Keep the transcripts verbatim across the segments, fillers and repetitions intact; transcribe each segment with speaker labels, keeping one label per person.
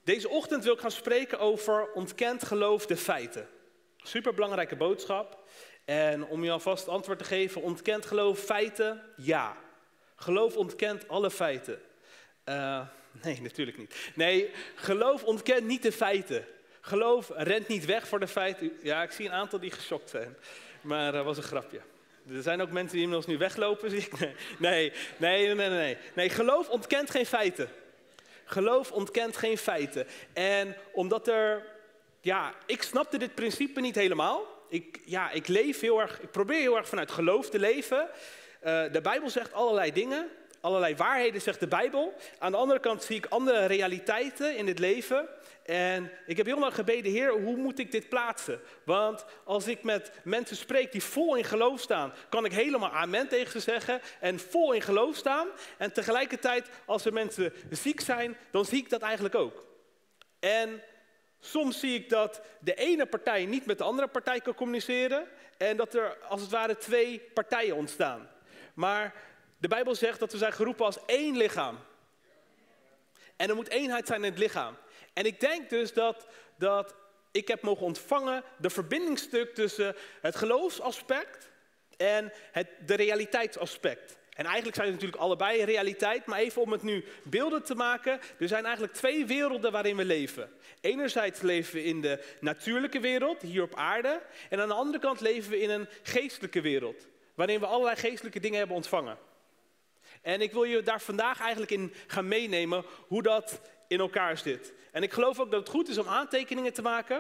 Speaker 1: Deze ochtend wil ik gaan spreken over ontkend geloof de feiten. Superbelangrijke boodschap. En om je alvast antwoord te geven, ontkend geloof feiten? Ja. Geloof ontkent alle feiten. Uh, nee, natuurlijk niet. Nee, geloof ontkent niet de feiten. Geloof rent niet weg voor de feiten. Ja, ik zie een aantal die geschokt zijn. Maar dat was een grapje. Er zijn ook mensen die inmiddels nu weglopen, zie ik. Nee, nee, nee, nee, nee. Nee, geloof ontkent geen feiten. Geloof ontkent geen feiten. En omdat er, ja, ik snapte dit principe niet helemaal. Ik, ja, ik leef heel erg, ik probeer heel erg vanuit geloof te leven. Uh, de Bijbel zegt allerlei dingen. Allerlei waarheden zegt de Bijbel. Aan de andere kant zie ik andere realiteiten in het leven. En ik heb heel lang gebeden, Heer, hoe moet ik dit plaatsen? Want als ik met mensen spreek die vol in geloof staan, kan ik helemaal amen tegen ze zeggen en vol in geloof staan. En tegelijkertijd, als er mensen ziek zijn, dan zie ik dat eigenlijk ook. En soms zie ik dat de ene partij niet met de andere partij kan communiceren en dat er als het ware twee partijen ontstaan. Maar de Bijbel zegt dat we zijn geroepen als één lichaam. En er moet eenheid zijn in het lichaam. En ik denk dus dat, dat ik heb mogen ontvangen de verbindingsstuk tussen het geloofsaspect en het, de realiteitsaspect. En eigenlijk zijn het natuurlijk allebei realiteit, maar even om het nu beelden te maken. Er zijn eigenlijk twee werelden waarin we leven. Enerzijds leven we in de natuurlijke wereld, hier op aarde. En aan de andere kant leven we in een geestelijke wereld, waarin we allerlei geestelijke dingen hebben ontvangen. En ik wil je daar vandaag eigenlijk in gaan meenemen hoe dat in elkaar zit. En ik geloof ook dat het goed is om aantekeningen te maken.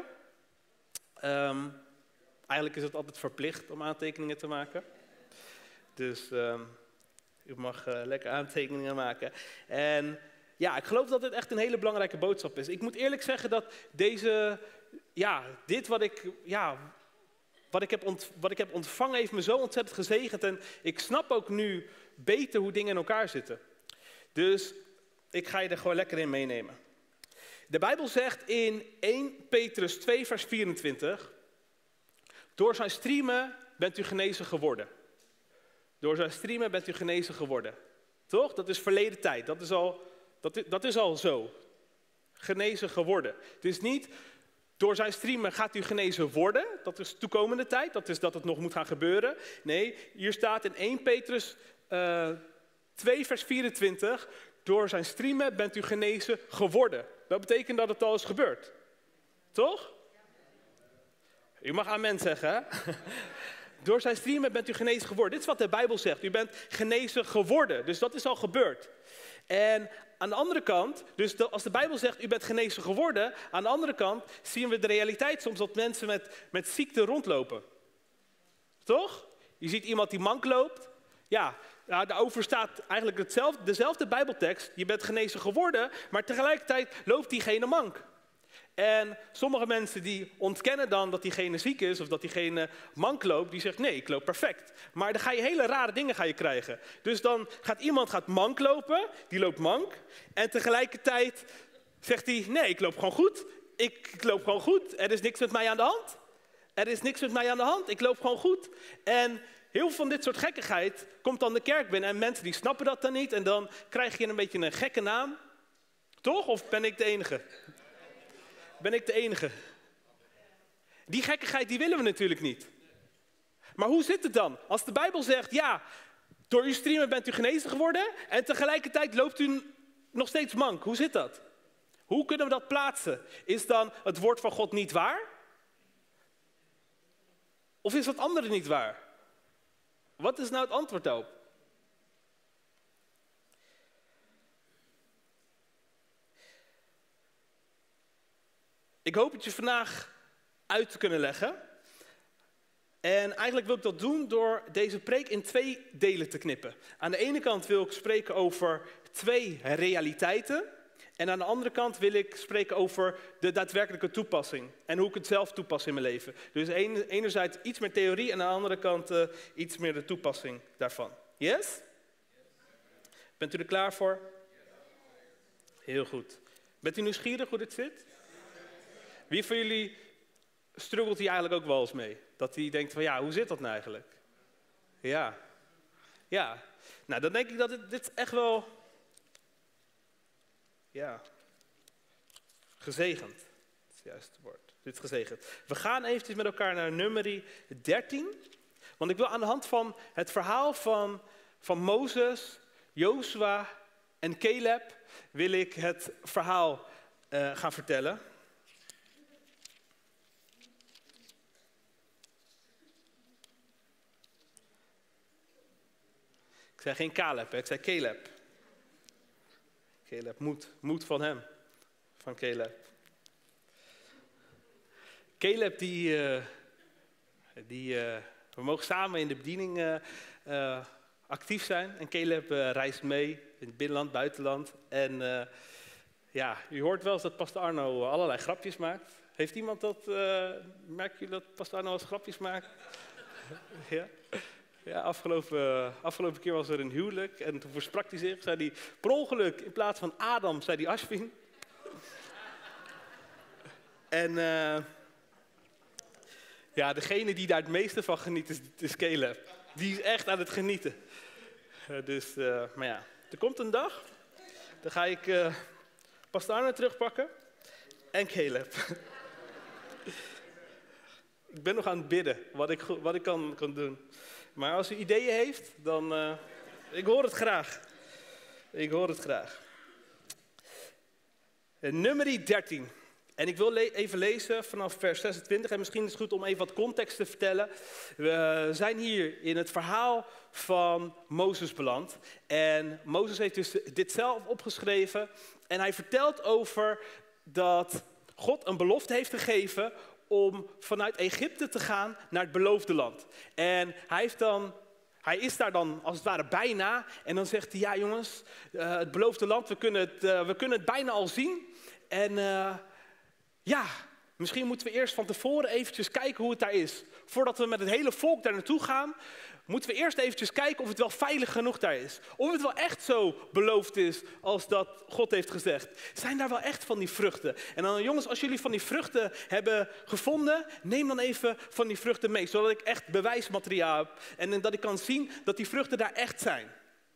Speaker 1: Um, eigenlijk is het altijd verplicht om aantekeningen te maken. Dus um, u mag uh, lekker aantekeningen maken. En ja, ik geloof dat dit echt een hele belangrijke boodschap is. Ik moet eerlijk zeggen dat deze, ja, dit wat ik, ja, wat ik heb ont, wat ik heb ontvangen heeft me zo ontzettend gezegend. En ik snap ook nu beter hoe dingen in elkaar zitten. Dus ik ga je er gewoon lekker in meenemen. De Bijbel zegt in eerste Petrus twee vers vierentwintig. Door zijn striemen bent u genezen geworden. Door zijn striemen bent u genezen geworden. Toch? Dat is verleden tijd. Dat is al, dat is, dat is al zo. Genezen geworden. Het is niet door zijn striemen gaat u genezen worden. Dat is toekomende tijd. Dat is dat het nog moet gaan gebeuren. Nee, hier staat in eerste Petrus uh, twee vers vierentwintig. Door zijn striemen bent u genezen geworden. Dat betekent dat het al is gebeurd. Toch? U mag amen zeggen, hè? Door zijn striemen bent u genezen geworden. Dit is wat de Bijbel zegt. U bent genezen geworden. Dus dat is al gebeurd. En aan de andere kant, dus de, als de Bijbel zegt u bent genezen geworden, aan de andere kant zien we de realiteit soms dat mensen met, met ziekte rondlopen. Toch? Je ziet iemand die mank loopt. Ja, nou, daarover staat eigenlijk hetzelfde, dezelfde Bijbeltekst. Je bent genezen geworden, maar tegelijkertijd loopt diegene mank. En sommige mensen die ontkennen dan dat diegene ziek is of dat diegene mank loopt, die zegt nee, ik loop perfect. Maar dan ga je hele rare dingen ga je krijgen. Dus dan gaat iemand gaat mank lopen, die loopt mank. En tegelijkertijd zegt hij nee, ik loop gewoon goed. Ik, ik loop gewoon goed. Er is niks met mij aan de hand. Er is niks met mij aan de hand. Ik loop gewoon goed. En heel veel van dit soort gekkigheid komt dan de kerk binnen. En mensen die snappen dat dan niet. En dan krijg je een beetje een gekke naam. Toch? Of ben ik de enige? Ben ik de enige? Die gekkigheid die willen we natuurlijk niet. Maar hoe zit het dan? Als de Bijbel zegt, ja, door uw striemen bent u genezen geworden en tegelijkertijd loopt u nog steeds mank. Hoe zit dat? Hoe kunnen we dat plaatsen? Is dan het woord van God niet waar? Of is dat andere niet waar? Wat is nou het antwoord daarop? Ik hoop het je vandaag uit te kunnen leggen. En eigenlijk wil ik dat doen door deze preek in twee delen te knippen. Aan de ene kant wil ik spreken over twee realiteiten. En aan de andere kant wil ik spreken over de daadwerkelijke toepassing. En hoe ik het zelf toepas in mijn leven. Dus enerzijds iets meer theorie en aan de andere kant uh, iets meer de toepassing daarvan. Yes? Bent u er klaar voor? Heel goed. Bent u nieuwsgierig hoe dit zit? Wie van jullie struggelt hier eigenlijk ook wel eens mee? Dat hij denkt van ja, hoe zit dat nou eigenlijk? Ja. Ja. Nou, dan denk ik dat dit, dit echt wel... Ja. Gezegend. Dat is het juiste woord. Dit is gezegend. We gaan eventjes met elkaar naar Numeri dertien. Want ik wil aan de hand van het verhaal van, van Mozes, Jozua en Caleb, wil ik het verhaal uh, gaan vertellen. Ik zei geen Caleb, hè? Ik zei Caleb. Caleb, moed. Moed van hem. Van Caleb. Caleb, die, uh, die uh, we mogen samen in de bediening uh, uh, actief zijn. En Caleb uh, reist mee in het binnenland, buitenland. En uh, ja, u hoort wel eens dat Pastor Arno allerlei grapjes maakt. Heeft iemand dat, uh, merken jullie dat Pastor Arno wel eens grapjes maakt? Ja. Ja, afgelopen, afgelopen keer was er een huwelijk en toen versprak hij zich. Zei hij, per ongeluk, in plaats van Adam, zei hij Ashwin. En uh, ja, degene die daar het meeste van geniet is, is Caleb. Die is echt aan het genieten. Uh, dus, uh, maar ja, er komt een dag, dan ga ik uh, Pastor Arno terugpakken en Caleb. Ik ben nog aan het bidden, wat ik, wat ik kan, kan doen. Maar als u ideeën heeft, dan... Uh, ik hoor het graag. Ik hoor het graag. Numeri dertien. En ik wil le- even lezen vanaf vers zesentwintig. En misschien is het goed om even wat context te vertellen. We zijn hier in het verhaal van Mozes beland. En Mozes heeft dus dit zelf opgeschreven. En hij vertelt over dat God een belofte heeft gegeven om vanuit Egypte te gaan naar het beloofde land. En hij, heeft dan, hij is daar dan als het ware bijna. En dan zegt hij, ja jongens, uh, het beloofde land, we kunnen het, uh, we kunnen het bijna al zien. En uh, ja, misschien moeten we eerst van tevoren eventjes kijken hoe het daar is. Voordat we met het hele volk daar naartoe gaan, moeten we eerst eventjes kijken of het wel veilig genoeg daar is. Of het wel echt zo beloofd is als dat God heeft gezegd. Zijn daar wel echt van die vruchten? En dan jongens, als jullie van die vruchten hebben gevonden, neem dan even van die vruchten mee. Zodat ik echt bewijsmateriaal heb. En dat ik kan zien dat die vruchten daar echt zijn.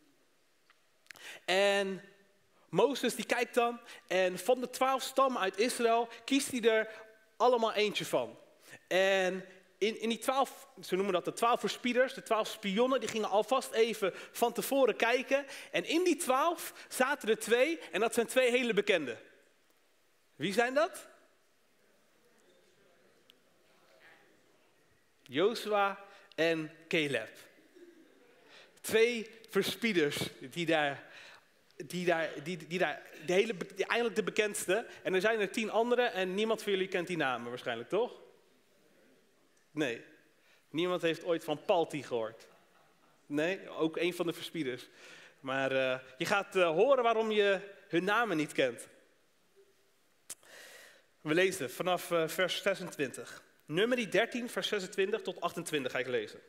Speaker 1: En Mozes die kijkt dan en van de twaalf stammen uit Israël kiest hij er allemaal eentje van. En in, in die twaalf, ze noemen dat de twaalf verspieders, de twaalf spionnen, die gingen alvast even van tevoren kijken. En in die twaalf zaten er twee en dat zijn twee hele bekende. Wie zijn dat? Jozua en Caleb. Twee verspieders die daar... Die daar, die, die daar, de hele, die, eigenlijk de bekendste. En er zijn er tien anderen en niemand van jullie kent die namen waarschijnlijk, toch? Nee. Niemand heeft ooit van Palti gehoord. Nee, ook een van de verspieders. Maar uh, je gaat uh, horen waarom je hun namen niet kent. We lezen vanaf uh, vers zesentwintig. Numeri dertien, vers zesentwintig tot achtentwintig ga ik lezen.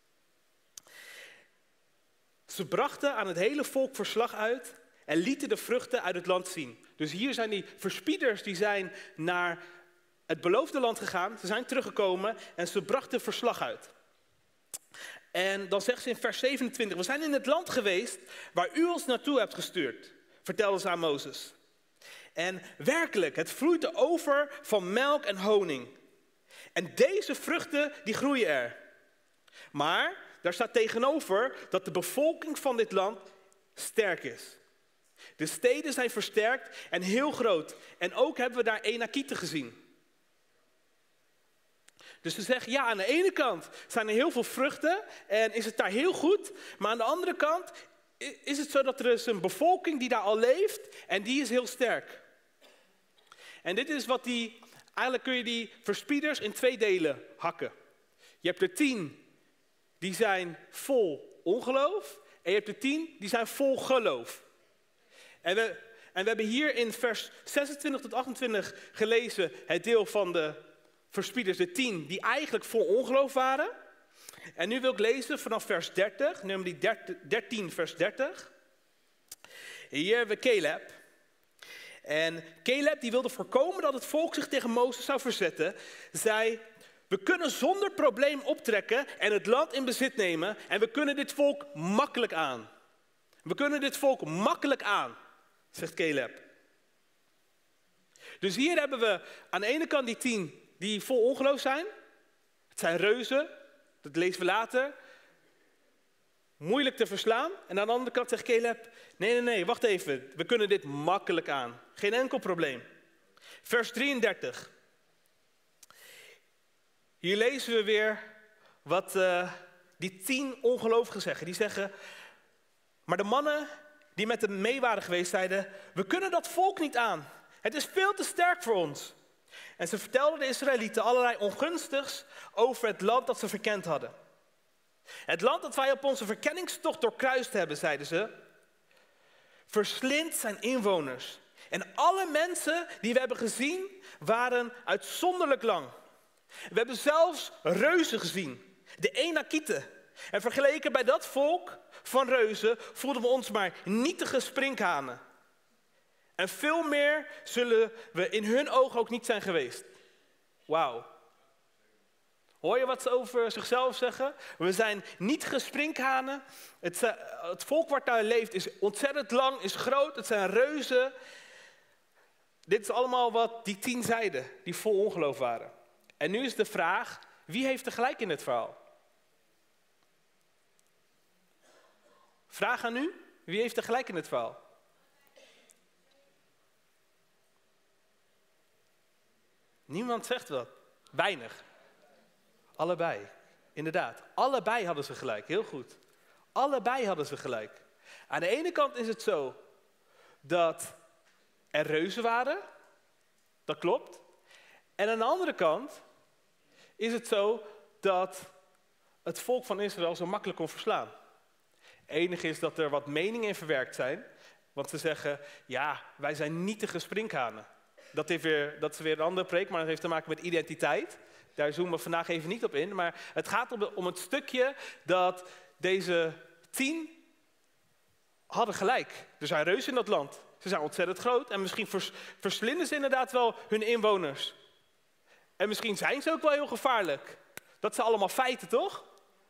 Speaker 1: Ze brachten aan het hele volk verslag uit en lieten de vruchten uit het land zien. Dus hier zijn die verspieders die zijn naar het beloofde land gegaan. Ze zijn teruggekomen en ze brachten verslag uit. En dan zegt ze in vers zevenentwintig, we zijn in het land geweest waar u ons naartoe hebt gestuurd, vertelden ze aan Mozes. En werkelijk, het vloeit er over van melk en honing. En deze vruchten, die groeien er. Maar daar staat tegenover dat de bevolking van dit land sterk is. De steden zijn versterkt en heel groot. En ook hebben we daar Enakieten gezien. Dus ze zeggen, ja, aan de ene kant zijn er heel veel vruchten en is het daar heel goed. Maar aan de andere kant is het zo dat er is een bevolking die daar al leeft en die is heel sterk. En dit is wat die, eigenlijk kun je die verspieders in twee delen hakken. Je hebt er tien die zijn vol ongeloof en je hebt er tien die zijn vol geloof. En we, en we hebben hier in vers zesentwintig tot achtentwintig gelezen het deel van de verspieders, de tien, die eigenlijk vol ongeloof waren. En nu wil ik lezen vanaf vers dertig, nummer dertien, vers dertig. Hier hebben we Caleb. En Caleb die wilde voorkomen dat het volk zich tegen Mozes zou verzetten. Zei, we kunnen zonder probleem optrekken en het land in bezit nemen. En we kunnen dit volk makkelijk aan. We kunnen dit volk makkelijk aan, zegt Caleb. Dus hier hebben we aan de ene kant die tien die vol ongeloof zijn. Het zijn reuzen, dat lezen we later. Moeilijk te verslaan. En aan de andere kant zegt Caleb, nee, nee, nee, wacht even. We kunnen dit makkelijk aan. Geen enkel probleem. Vers drieëndertig. Hier lezen we weer wat uh, die tien ongelovigen zeggen. Die zeggen, maar de mannen die met hem mee waren geweest zeiden, we kunnen dat volk niet aan. Het is veel te sterk voor ons. En ze vertelden de Israëlieten allerlei ongunstigs over het land dat ze verkend hadden. Het land dat wij op onze verkenningstocht doorkruist hebben, zeiden ze, verslindt zijn inwoners. En alle mensen die we hebben gezien waren uitzonderlijk lang. We hebben zelfs reuzen gezien, de Enakieten. En vergeleken bij dat volk van reuzen voelden we ons maar nietige sprinkhanen. En veel meer zullen we in hun ogen ook niet zijn geweest. Wauw. Hoor je wat ze over zichzelf zeggen? We zijn nietige sprinkhanen. Het, het volk wat daar leeft is ontzettend lang, is groot. Het zijn reuzen. Dit is allemaal wat die tien zeiden, die vol ongeloof waren. En nu is de vraag, wie heeft er gelijk in dit verhaal? Vraag aan u, wie heeft er gelijk in dit verhaal? Niemand zegt wat. Weinig. Allebei. Inderdaad. Allebei hadden ze gelijk. Heel goed. Allebei hadden ze gelijk. Aan de ene kant is het zo dat er reuzen waren. Dat klopt. En aan de andere kant is het zo dat het volk van Israël zo makkelijk kon verslaan. Het enige is dat er wat meningen in verwerkt zijn. Want ze zeggen, ja, wij zijn nietige sprinkhanen. Dat, heeft weer, dat is weer een andere preek, maar dat heeft te maken met identiteit. Daar zoomen we vandaag even niet op in. Maar het gaat om, om het stukje dat deze tien hadden gelijk. Er zijn reuzen in dat land. Ze zijn ontzettend groot en misschien vers, verslinden ze inderdaad wel hun inwoners. En misschien zijn ze ook wel heel gevaarlijk. Dat zijn allemaal feiten, toch?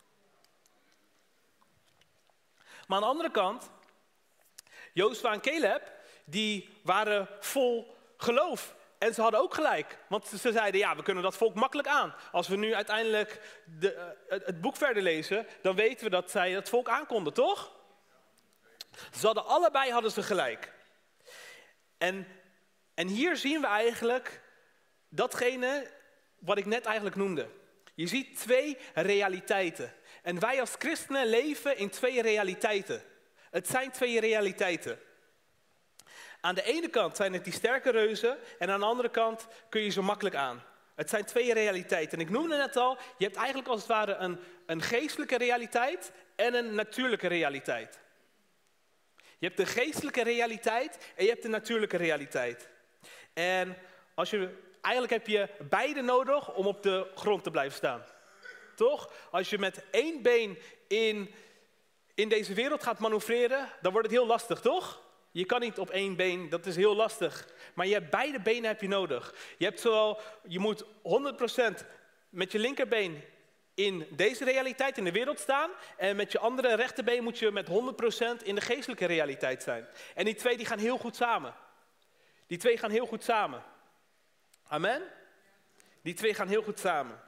Speaker 1: Maar aan de andere kant, Jozua en Caleb, die waren vol geloof. En ze hadden ook gelijk. Want ze zeiden, ja, we kunnen dat volk makkelijk aan. Als we nu uiteindelijk de, uh, het boek verder lezen, dan weten we dat zij het volk aankonden, toch? Ze hadden allebei hadden ze gelijk. En, en hier zien we eigenlijk datgene wat ik net eigenlijk noemde. Je ziet twee realiteiten. En wij als christenen leven in twee realiteiten. Het zijn twee realiteiten. Aan de ene kant zijn het die sterke reuzen en aan de andere kant kun je zo makkelijk aan. Het zijn twee realiteiten. En ik noemde net al, je hebt eigenlijk als het ware een, een geestelijke realiteit en een natuurlijke realiteit. Je hebt de geestelijke realiteit en je hebt de natuurlijke realiteit. En als je, eigenlijk heb je beide nodig om op de grond te blijven staan. Toch? Als je met één been in, in deze wereld gaat manoeuvreren, dan wordt het heel lastig, toch? Je kan niet op één been, dat is heel lastig. Maar je hebt beide benen heb je nodig. Je, hebt zowel, je moet honderd procent met je linkerbeen in deze realiteit, in de wereld staan. En met je andere rechterbeen moet je met honderd procent in de geestelijke realiteit zijn. En die twee die gaan heel goed samen. Die twee gaan heel goed samen. Amen? Die twee gaan heel goed samen.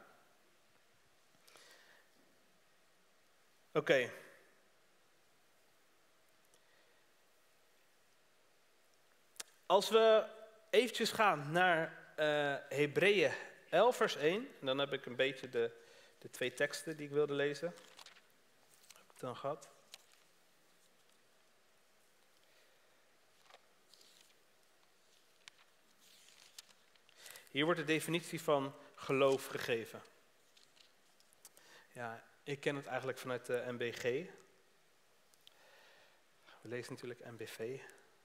Speaker 1: Oké. Okay. Als we eventjes gaan naar uh, Hebreeën elf vers één. En dan heb ik een beetje de, de twee teksten die ik wilde lezen. Heb ik dan gehad. Hier wordt de definitie van geloof gegeven. Ja, ik ken het eigenlijk vanuit de M B G. We lezen natuurlijk M B V.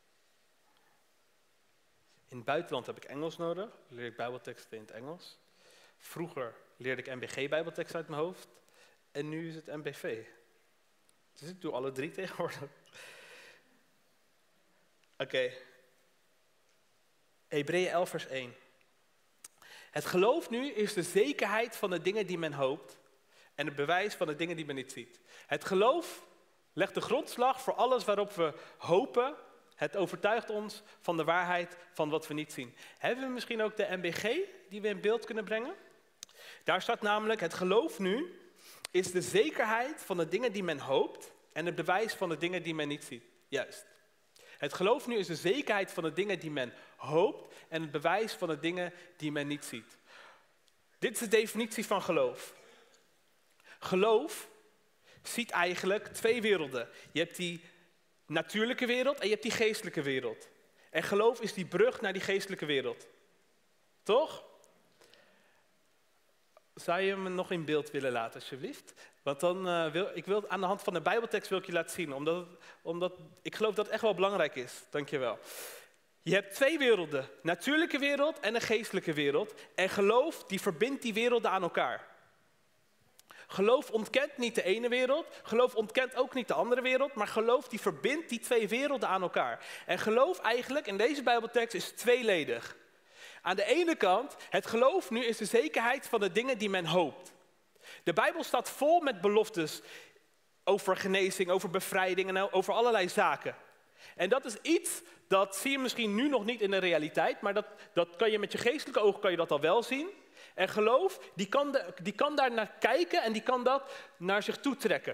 Speaker 1: In het buitenland heb ik Engels nodig. Dan leer ik bijbelteksten in het Engels. Vroeger leerde ik M B G-bijbeltekst uit mijn hoofd. En nu is het M B V. Dus ik doe alle drie tegenwoordig. Oké. Okay. Hebreeën elf vers één. Het geloof nu is de zekerheid van de dingen die men hoopt. En het bewijs van de dingen die men niet ziet. Het geloof legt de grondslag voor alles waarop we hopen Het overtuigt ons van de waarheid van wat we niet zien. Hebben we misschien ook de M B G die we in beeld kunnen brengen? Daar staat namelijk, het geloof nu is de zekerheid van de dingen die men hoopt en het bewijs van de dingen die men niet ziet. Juist. Het geloof nu is de zekerheid van de dingen die men hoopt en het bewijs van de dingen die men niet ziet. Dit is de definitie van geloof. Geloof ziet eigenlijk twee werelden. Je hebt die natuurlijke wereld en je hebt die geestelijke wereld. En geloof is die brug naar die geestelijke wereld. Toch? Zou je me nog in beeld willen laten, alsjeblieft? Want dan uh, wil ik wil aan de hand van de Bijbeltekst wil ik je laten zien, omdat, omdat ik geloof dat het echt wel belangrijk is. Dankjewel. Je hebt twee werelden, natuurlijke wereld en een geestelijke wereld. En geloof die verbindt die werelden aan elkaar. Geloof ontkent niet de ene wereld, geloof ontkent ook niet de andere wereld, maar geloof die verbindt die twee werelden aan elkaar. En geloof eigenlijk in deze Bijbeltekst is tweeledig. Aan de ene kant, het geloof nu is de zekerheid van de dingen die men hoopt. De Bijbel staat vol met beloftes over genezing, over bevrijding en over allerlei zaken. En dat is iets, dat zie je misschien nu nog niet in de realiteit, maar dat, dat kan je met je geestelijke ogen kan je dat al wel zien. En geloof, die kan, de, die kan daar naar kijken en die kan dat naar zich toe trekken.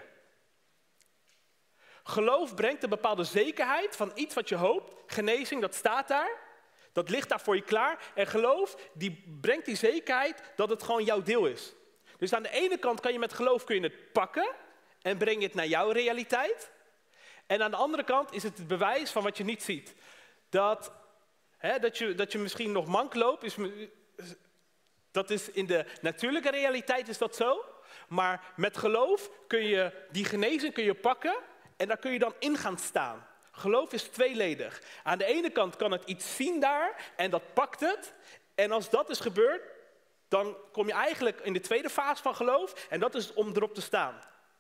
Speaker 1: Geloof brengt een bepaalde zekerheid van iets wat je hoopt. Genezing, dat staat daar. Dat ligt daar voor je klaar. En geloof, die brengt die zekerheid dat het gewoon jouw deel is. Dus aan de ene kant kan je met geloof kun je het pakken en breng je het naar jouw realiteit. En aan de andere kant is het het bewijs van wat je niet ziet. Dat, hè, dat, je, dat je misschien nog mank loopt, is, dat is in de natuurlijke realiteit is dat zo. Maar met geloof kun je die genezing kun je pakken en daar kun je dan in gaan staan. Geloof is tweeledig. Aan de ene kant kan het iets zien daar en dat pakt het. En als dat is gebeurd, dan kom je eigenlijk in de tweede fase van geloof. En dat is om erop te staan.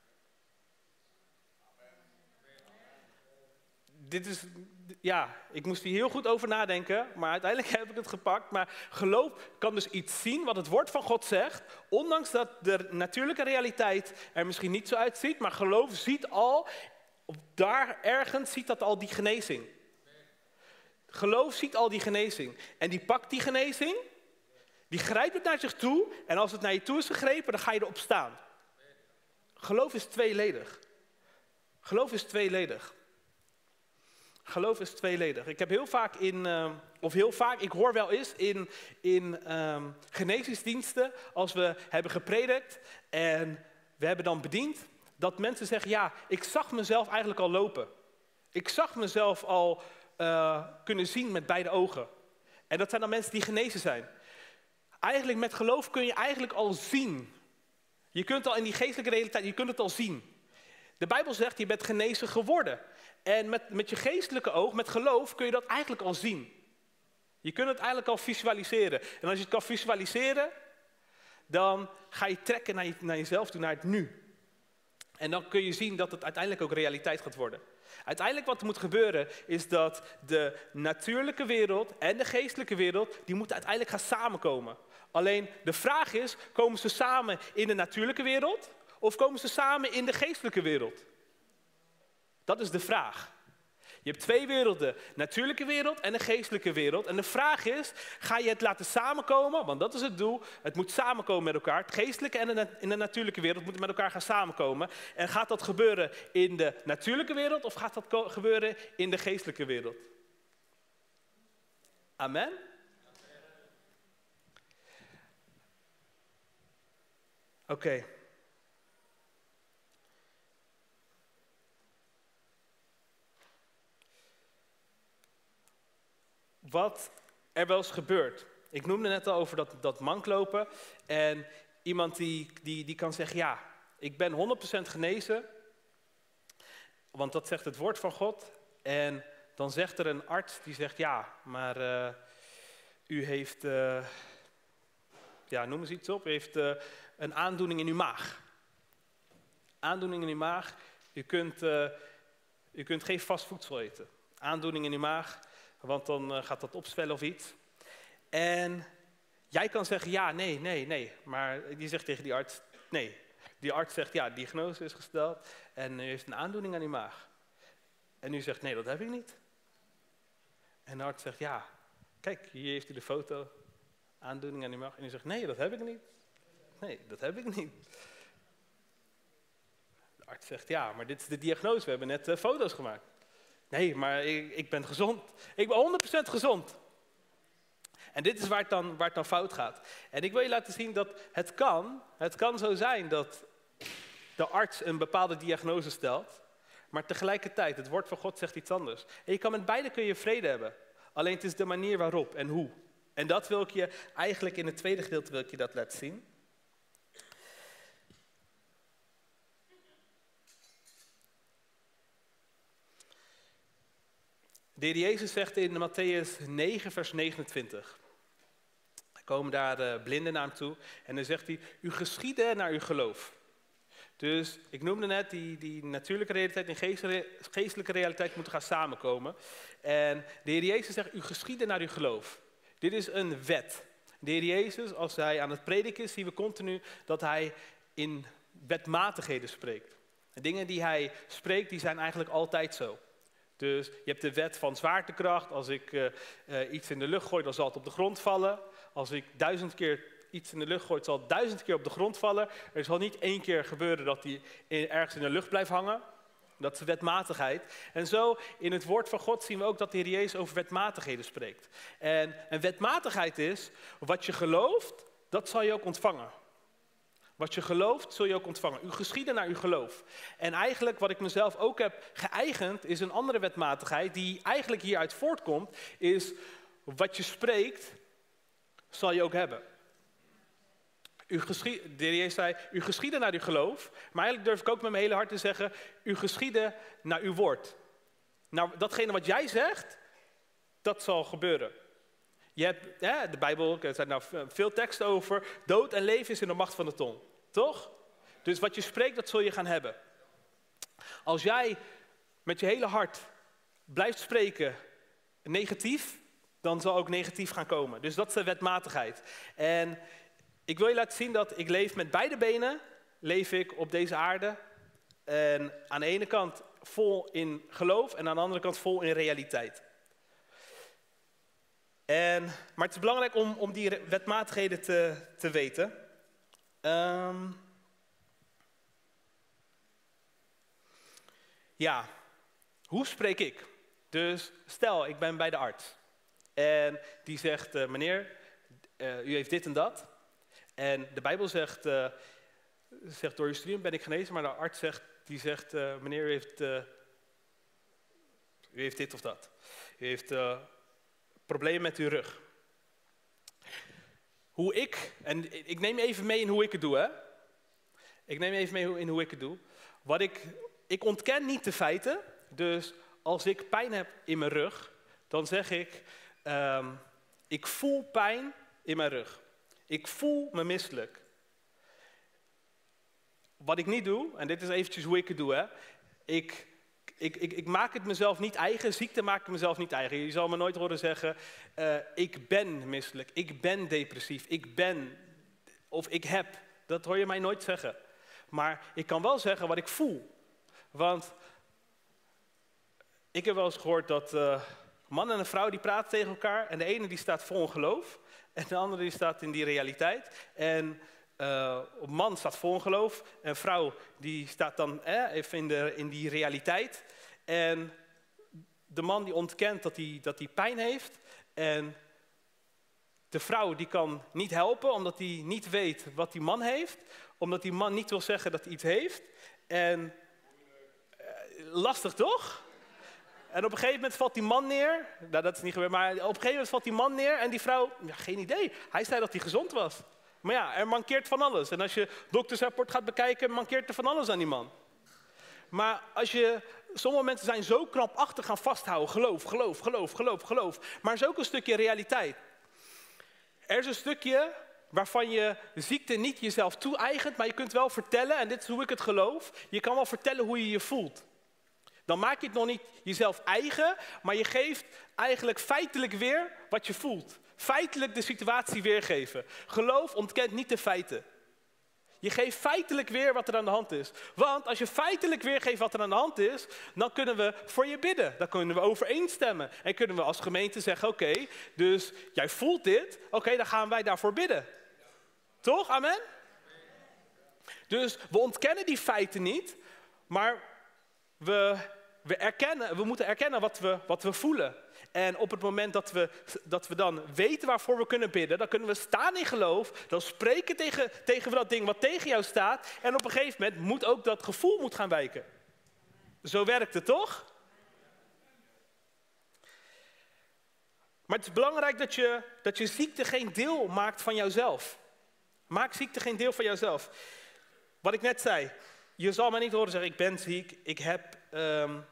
Speaker 1: Dit is, ja, ik moest hier heel goed over nadenken, maar uiteindelijk heb ik het gepakt. Maar geloof kan dus iets zien wat het woord van God zegt, ondanks dat de natuurlijke realiteit er misschien niet zo uitziet. Maar geloof ziet al, daar ergens ziet dat al die genezing. Geloof ziet al die genezing. En die pakt die genezing, die grijpt het naar zich toe. En als het naar je toe is gegrepen, dan ga je erop staan. Geloof is tweeledig. Geloof is tweeledig. Geloof is tweeledig. Ik heb heel vaak in, uh, of heel vaak, ik hoor wel eens in, in um, genezingsdiensten, als we hebben gepredikt en we hebben dan bediend, dat mensen zeggen, ja, ik zag mezelf eigenlijk al lopen. Ik zag mezelf al uh, kunnen zien met beide ogen. En dat zijn dan mensen die genezen zijn. Eigenlijk met geloof kun je eigenlijk al zien. Je kunt al in die geestelijke realiteit, je kunt het al zien. De Bijbel zegt, je bent genezen geworden. En met, met je geestelijke oog, met geloof, kun je dat eigenlijk al zien. Je kunt het eigenlijk al visualiseren. En als je het kan visualiseren, dan ga je trekken naar, je, naar jezelf toe, naar het nu. En dan kun je zien dat het uiteindelijk ook realiteit gaat worden. Uiteindelijk wat er moet gebeuren, is dat de natuurlijke wereld en de geestelijke wereld, die moeten uiteindelijk gaan samenkomen. Alleen de vraag is, komen ze samen in de natuurlijke wereld of komen ze samen in de geestelijke wereld? Dat is de vraag. Je hebt twee werelden, natuurlijke wereld en een geestelijke wereld. En de vraag is, ga je het laten samenkomen? Want dat is het doel. Het moet samenkomen met elkaar. Het geestelijke en de, in de natuurlijke wereld moeten met elkaar gaan samenkomen. En gaat dat gebeuren in de natuurlijke wereld of gaat dat gebeuren in de geestelijke wereld? Amen? Oké. Okay. Wat er wel eens gebeurt. Ik noemde net al over dat, dat manklopen. En iemand die, die, die kan zeggen, ja, ik ben honderd procent genezen. Want dat zegt het woord van God. En dan zegt er een arts die zegt, ja, maar uh, u heeft, uh, ja, noem eens iets op. U heeft uh, een aandoening in uw maag. Aandoening in uw maag. U kunt, uh, u kunt geen vast voedsel eten. Aandoening in uw maag. Want dan uh, gaat dat opzwellen of iets. En jij kan zeggen, ja, nee, nee, nee. Maar die zegt tegen die arts, nee. Die arts zegt, ja, diagnose is gesteld en u heeft een aandoening aan uw maag. En u zegt, nee, dat heb ik niet. En de arts zegt, ja, kijk, hier heeft u de foto, aandoening aan uw maag. En hij zegt, nee, dat heb ik niet. Nee, dat heb ik niet. De arts zegt, ja, maar dit is de diagnose, we hebben net uh, foto's gemaakt. Nee, maar ik, ik ben gezond. Ik ben honderd procent gezond. En dit is waar het, dan, waar het dan fout gaat. En ik wil je laten zien dat het kan, het kan zo zijn dat de arts een bepaalde diagnose stelt, maar tegelijkertijd, het woord van God zegt iets anders. En je kan met beide kun je vrede hebben. Alleen het is de manier waarop en hoe. En dat wil ik je eigenlijk in het tweede gedeelte wil ik je dat laten zien. De Heer Jezus zegt in Matthäus negen, vers negenentwintig. Er komen daar uh, blinden naar hem toe. En dan zegt hij, u geschieden naar uw geloof. Dus ik noemde net, die, die natuurlijke realiteit en geestelijke realiteit moeten gaan samenkomen. En de Heer Jezus zegt, u geschieden naar uw geloof. Dit is een wet. De Heer Jezus, als hij aan het prediken is, zien we continu dat hij in wetmatigheden spreekt. De dingen die hij spreekt, die zijn eigenlijk altijd zo. Dus je hebt de wet van zwaartekracht. Als ik uh, uh, iets in de lucht gooi, dan zal het op de grond vallen. Als ik duizend keer iets in de lucht gooi, zal het duizend keer op de grond vallen. Er zal niet één keer gebeuren dat die in, ergens in de lucht blijft hangen. Dat is de wetmatigheid. En zo in het woord van God zien we ook dat de Heer Jezus over wetmatigheden spreekt. En een wetmatigheid is, wat je gelooft, dat zal je ook ontvangen. Wat je gelooft, zul je ook ontvangen. U geschieden naar uw geloof. En eigenlijk wat ik mezelf ook heb geëigend, is een andere wetmatigheid die eigenlijk hieruit voortkomt, is wat je spreekt, zal je ook hebben. U geschied, de Heer Jezus zei, u geschieden naar uw geloof, maar eigenlijk durf ik ook met mijn hele hart te zeggen, u geschieden naar uw woord. Nou, datgene wat jij zegt, dat zal gebeuren. Je hebt, ja, de Bijbel, er zijn nou veel teksten over, dood en leven is in de macht van de tong. Toch? Dus wat je spreekt, dat zul je gaan hebben. Als jij met je hele hart blijft spreken negatief, dan zal ook negatief gaan komen. Dus dat is de wetmatigheid. En ik wil je laten zien dat ik leef met beide benen, leef ik op deze aarde. En aan de ene kant vol in geloof en aan de andere kant vol in realiteit. En, maar het is belangrijk om, om die wetmatigheden te, te weten. Um, ja, hoe spreek ik? Dus stel, ik ben bij de arts. En die zegt, uh, meneer, uh, u heeft dit en dat. En de Bijbel zegt, uh, zegt door uw studie ben ik genezen. Maar de arts zegt, die zegt, uh, meneer, u heeft, uh, u heeft dit of dat. U heeft uh, problemen met uw rug. Hoe ik, en ik neem even mee in hoe ik het doe, hè. Ik neem even mee in hoe ik het doe. Wat ik, ik ontken niet de feiten. Dus als ik pijn heb in mijn rug, dan zeg ik, um, ik voel pijn in mijn rug. Ik voel me misselijk. Wat ik niet doe, en dit is eventjes hoe ik het doe, hè. Ik, ik, ik, ik maak het mezelf niet eigen, ziekte maak ik mezelf niet eigen. Je zal me nooit horen zeggen, uh, ik ben misselijk, ik ben depressief, ik ben, of ik heb. Dat hoor je mij nooit zeggen. Maar ik kan wel zeggen wat ik voel. Want ik heb wel eens gehoord dat uh, een man en een vrouw die praten tegen elkaar. En de ene die staat vol in geloof. En de andere die staat in die realiteit. En uh, een man staat vol in geloof. En een vrouw die staat dan eh, even in, de, in die realiteit. En de man die ontkent dat hij dat hij pijn heeft. En de vrouw die kan niet helpen omdat hij niet weet wat die man heeft. Omdat die man niet wil zeggen dat hij iets heeft. En uh, lastig toch? En op een gegeven moment valt die man neer. Nou, dat is niet gebeurd, maar op een gegeven moment valt die man neer en die vrouw, ja, geen idee. Hij zei dat hij gezond was. Maar ja, er mankeert van alles. En als je doktersrapport gaat bekijken, mankeert er van alles aan die man. Maar als je, sommige mensen zijn zo krampachtig gaan vasthouden. Geloof, geloof, geloof, geloof, geloof. Maar er is ook een stukje realiteit. Er is een stukje waarvan je de ziekte niet jezelf toe-eigent, maar je kunt wel vertellen, en dit is hoe ik het geloof, je kan wel vertellen hoe je je voelt. Dan maak je het nog niet jezelf eigen, maar je geeft eigenlijk feitelijk weer wat je voelt. Feitelijk de situatie weergeven. Geloof ontkent niet de feiten. Je geeft feitelijk weer wat er aan de hand is. Want als je feitelijk weergeeft wat er aan de hand is, dan kunnen we voor je bidden. Dan kunnen we overeenstemmen. En kunnen we als gemeente zeggen, oké, okay, dus jij voelt dit, oké, okay, dan gaan wij daarvoor bidden. Toch? Amen? Dus we ontkennen die feiten niet, maar we, we, erkennen, we moeten erkennen wat we, wat we voelen. En op het moment dat we, dat we dan weten waarvoor we kunnen bidden, dan kunnen we staan in geloof, dan spreken tegen, tegen we dat ding wat tegen jou staat. En op een gegeven moment moet ook dat gevoel moet gaan wijken. Zo werkt het, toch? Maar het is belangrijk dat je, dat je ziekte geen deel maakt van jouzelf. Maak ziekte geen deel van jouzelf. Wat ik net zei, je zal mij niet horen zeggen, ik ben ziek, ik heb... Um,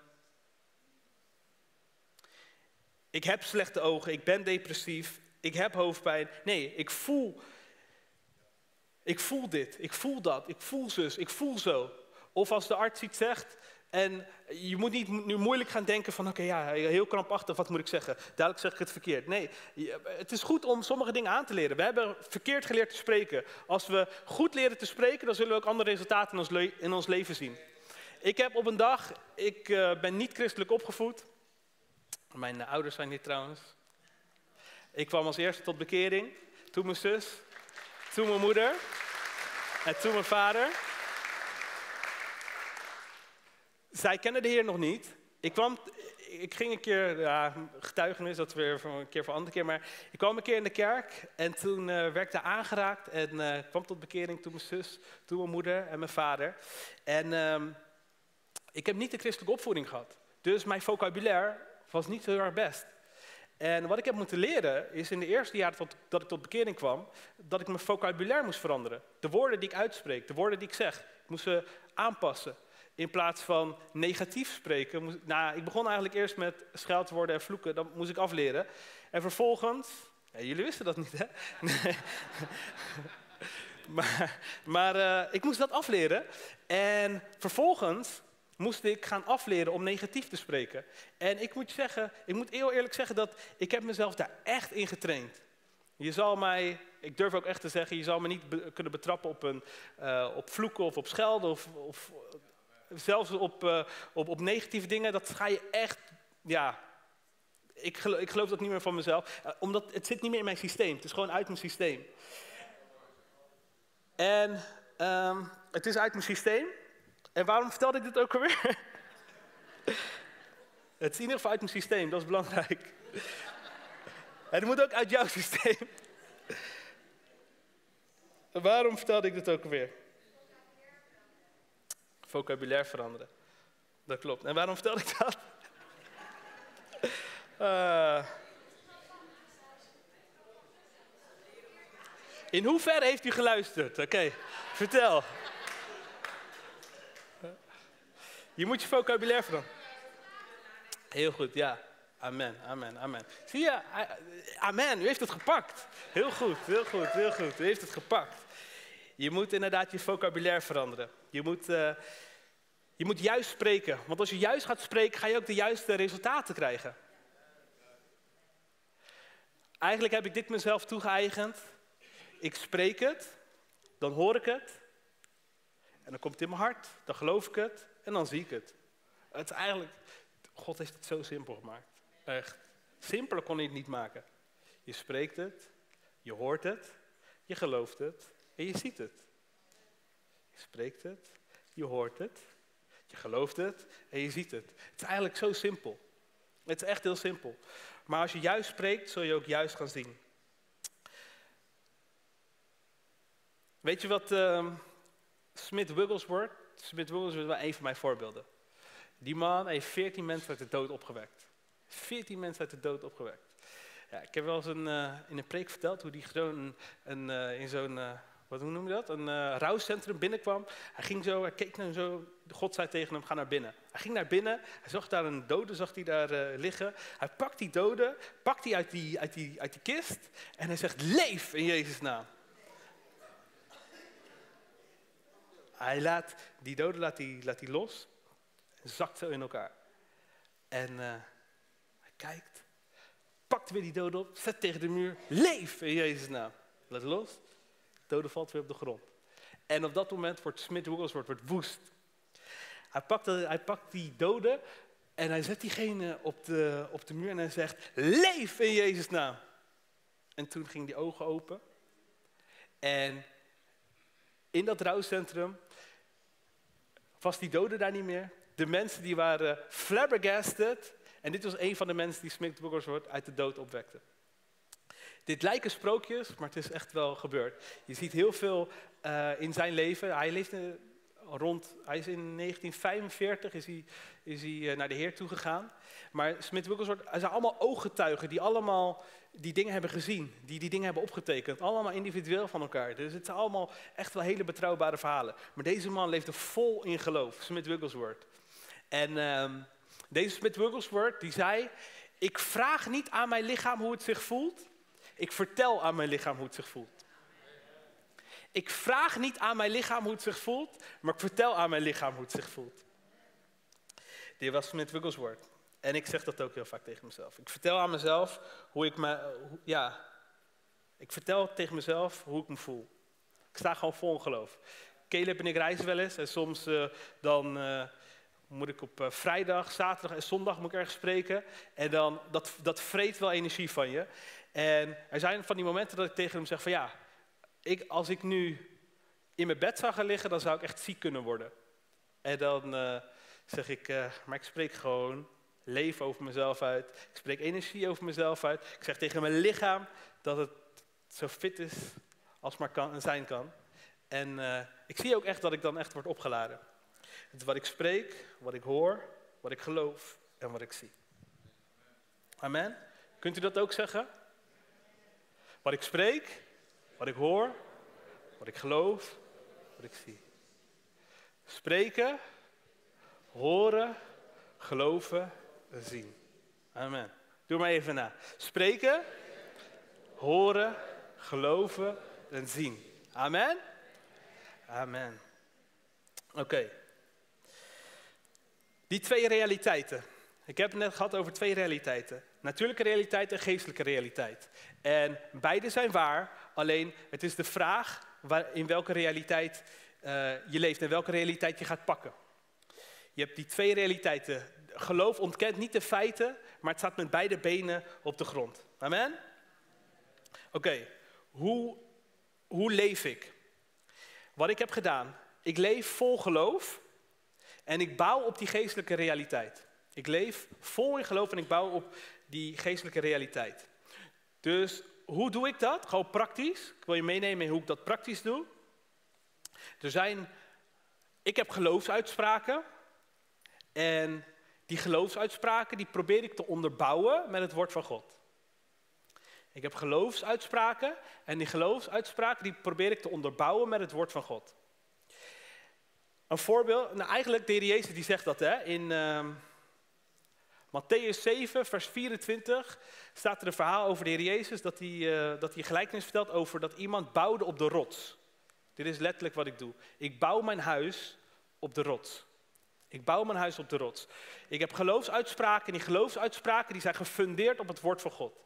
Speaker 1: Ik heb slechte ogen, ik ben depressief, ik heb hoofdpijn. Nee, ik voel, ik voel dit, ik voel dat, ik voel zus, ik voel zo. Of als de arts iets zegt en je moet niet nu moeilijk gaan denken van oké, okay, ja, heel krampachtig, wat moet ik zeggen? Duidelijk zeg ik het verkeerd. Nee, het is goed om sommige dingen aan te leren. We hebben verkeerd geleerd te spreken. Als we goed leren te spreken, dan zullen we ook andere resultaten in ons, le- in ons leven zien. Ik heb op een dag, ik uh, ben niet christelijk opgevoed. Mijn uh, ouders zijn hier trouwens. Ik kwam als eerste tot bekering. Toen mijn zus. Toen mijn moeder. En toen mijn vader. Zij kenden de Heer nog niet. Ik kwam, ik ging een keer, ja, getuigenis, dat weer voor een keer voor een andere keer. Maar ik kwam een keer in de kerk en toen uh, werd ik daar aangeraakt. En uh, kwam tot bekering toen mijn zus, toen mijn moeder en mijn vader. En uh, ik heb niet de christelijke opvoeding gehad. Dus mijn vocabulaire was niet heel erg best. En wat ik heb moeten leren is in de eerste jaren tot, dat ik tot bekering kwam, dat ik mijn vocabulaire moest veranderen. De woorden die ik uitspreek, de woorden die ik zeg, ik moest ze aanpassen. In plaats van negatief spreken, moest, nou, ik begon eigenlijk eerst met scheldwoorden en vloeken, dat moest ik afleren. En vervolgens, ja, jullie wisten dat niet, hè? Nee. maar maar uh, ik moest dat afleren. En vervolgens moest ik gaan afleren om negatief te spreken. En ik moet zeggen, ik moet heel eerlijk zeggen dat ik heb mezelf daar echt in getraind. Je zal mij, ik durf ook echt te zeggen, je zal me niet be- kunnen betrappen op, een, uh, op vloeken of op schelden of, of zelfs op, uh, op, op negatieve dingen. Dat ga je echt, ja, ik geloof, ik geloof dat niet meer van mezelf. Uh, omdat het zit niet meer in mijn systeem, het is gewoon uit mijn systeem. En um, het is uit mijn systeem. En waarom vertelde ik dit ook alweer? Het is in ieder geval uit mijn systeem, dat is belangrijk. En het moet ook uit jouw systeem. En waarom vertelde ik dit ook alweer? Vocabulaire veranderen. Dat klopt. En waarom vertelde ik dat? uh... In hoeverre heeft u geluisterd? Oké, okay. Vertel. Je moet je vocabulaire veranderen. Heel goed, ja. Amen, amen, amen. Zie je, amen, u heeft het gepakt. Heel goed, heel goed, heel goed. U heeft het gepakt. Je moet inderdaad je vocabulaire veranderen. Je moet, uh, je moet juist spreken. Want als je juist gaat spreken, ga je ook de juiste resultaten krijgen. Eigenlijk heb ik dit mezelf toegeëigend. Ik spreek het, dan hoor ik het. En dan komt het in mijn hart, dan geloof ik het en dan zie ik het. Het is eigenlijk, God heeft het zo simpel gemaakt. Echt. Simpeler kon hij het niet maken. Je spreekt het, je hoort het, je gelooft het en je ziet het. Je spreekt het, je hoort het, je gelooft het en je ziet het. Het is eigenlijk zo simpel. Het is echt heel simpel. Maar als je juist spreekt, zul je ook juist gaan zien. Weet je wat uh, Smith Wigglesworth, Smith Wigglesworth was een van mijn voorbeelden. Die man heeft veertien mensen uit de dood opgewekt. veertien mensen uit de dood opgewekt. Ja, ik heb wel eens een, uh, in een preek verteld hoe die gewoon een, uh, in zo'n, uh, wat hoe noem je dat, een uh, rouwcentrum binnenkwam. Hij ging zo, hij keek naar hem zo, God zei tegen hem, ga naar binnen. Hij ging naar binnen, hij zag daar een dode, zag hij daar uh, liggen. Hij pakt die dode, pakt die uit die, uit, die uit die kist en hij zegt, leef in Jezus' naam. Hij laat die dode laat die, laat die los en zakt zo in elkaar. En uh, hij kijkt, pakt weer die dode op, zet tegen de muur, leef in Jezus' naam. Laat los, de dode valt weer op de grond. En op dat moment wordt Smith Wigglesworth wordt woest. Hij pakt, de, hij pakt die dode en hij zet diegene op de, op de muur en hij zegt, leef in Jezus' naam. En toen gingen die ogen open. En in dat rouwcentrum was die dode daar niet meer. De mensen die waren flabbergasted. En dit was een van de mensen die Smith Wigglesworth uit de dood opwekte. Dit lijken sprookjes, maar het is echt wel gebeurd. Je ziet heel veel uh, in zijn leven. Hij leefde rond, hij is in negentien vijfenveertig is hij, is hij uh, naar de Heer toegegaan. Maar Smith Wigglesworth, er zijn allemaal ooggetuigen die allemaal die dingen hebben gezien. Die die dingen hebben opgetekend. Allemaal individueel van elkaar. Dus het zijn allemaal echt wel hele betrouwbare verhalen. Maar deze man leefde vol in geloof, Smith Wigglesworth. En uh, deze Smith Wigglesworth die zei, ik vraag niet aan mijn lichaam hoe het zich voelt. Ik vertel aan mijn lichaam hoe het zich voelt. Ik vraag niet aan mijn lichaam hoe het zich voelt, maar ik vertel aan mijn lichaam hoe het zich voelt. Dit was Smith Wigglesworth. En ik zeg dat ook heel vaak tegen mezelf. Ik vertel aan mezelf hoe ik me, hoe, ja, ik vertel tegen mezelf hoe ik me voel. Ik sta gewoon vol in geloof. Caleb en ik reizen wel eens en soms uh, dan uh, moet ik op uh, vrijdag, zaterdag en zondag moet ik ergens spreken. En dan, dat, dat vreet wel energie van je. En er zijn van die momenten dat ik tegen hem zeg van ja, ik, als ik nu in mijn bed zou gaan liggen, dan zou ik echt ziek kunnen worden. En dan uh, zeg ik, uh, maar ik spreek gewoon leven over mezelf uit. Ik spreek energie over mezelf uit. Ik zeg tegen mijn lichaam dat het zo fit is als maar kan, zijn kan. En uh, ik zie ook echt dat ik dan echt word opgeladen. Het is wat ik spreek, wat ik hoor, wat ik geloof en wat ik zie. Amen. Kunt u dat ook zeggen? Wat ik spreek, wat ik hoor, wat ik geloof, wat ik zie. Spreken, horen, geloven en zien. Amen. Doe maar even na. Spreken, horen, geloven en zien. Amen. Amen. Oké. Okay. Die twee realiteiten. Ik heb het net gehad over twee realiteiten. Natuurlijke realiteit en geestelijke realiteit. En beide zijn waar, alleen het is de vraag waar, in welke realiteit uh, je leeft en welke realiteit je gaat pakken. Je hebt die twee realiteiten. Geloof ontkent niet de feiten, maar het staat met beide benen op de grond. Amen? Oké, okay. hoe, hoe leef ik? Wat ik heb gedaan, ik leef vol geloof en ik bouw op die geestelijke realiteit. Ik leef vol in geloof en ik bouw op die geestelijke realiteit. Dus hoe doe ik dat? Gewoon praktisch. Ik wil je meenemen in hoe ik dat praktisch doe. Er zijn, ik heb geloofsuitspraken. En die geloofsuitspraken die probeer ik te onderbouwen met het woord van God. Ik heb geloofsuitspraken en die geloofsuitspraken die probeer ik te onderbouwen met het woord van God. Een voorbeeld, nou eigenlijk de Heer Jezus die zegt dat hè, in uh, Mattheüs zeven vers vierentwintig staat er een verhaal over de Heer Jezus dat hij, uh, dat hij gelijkenis vertelt over dat iemand bouwde op de rots. Dit is letterlijk wat ik doe. Ik bouw mijn huis op de rots. Ik bouw mijn huis op de rots. Ik heb geloofsuitspraken en die geloofsuitspraken die zijn gefundeerd op het woord van God.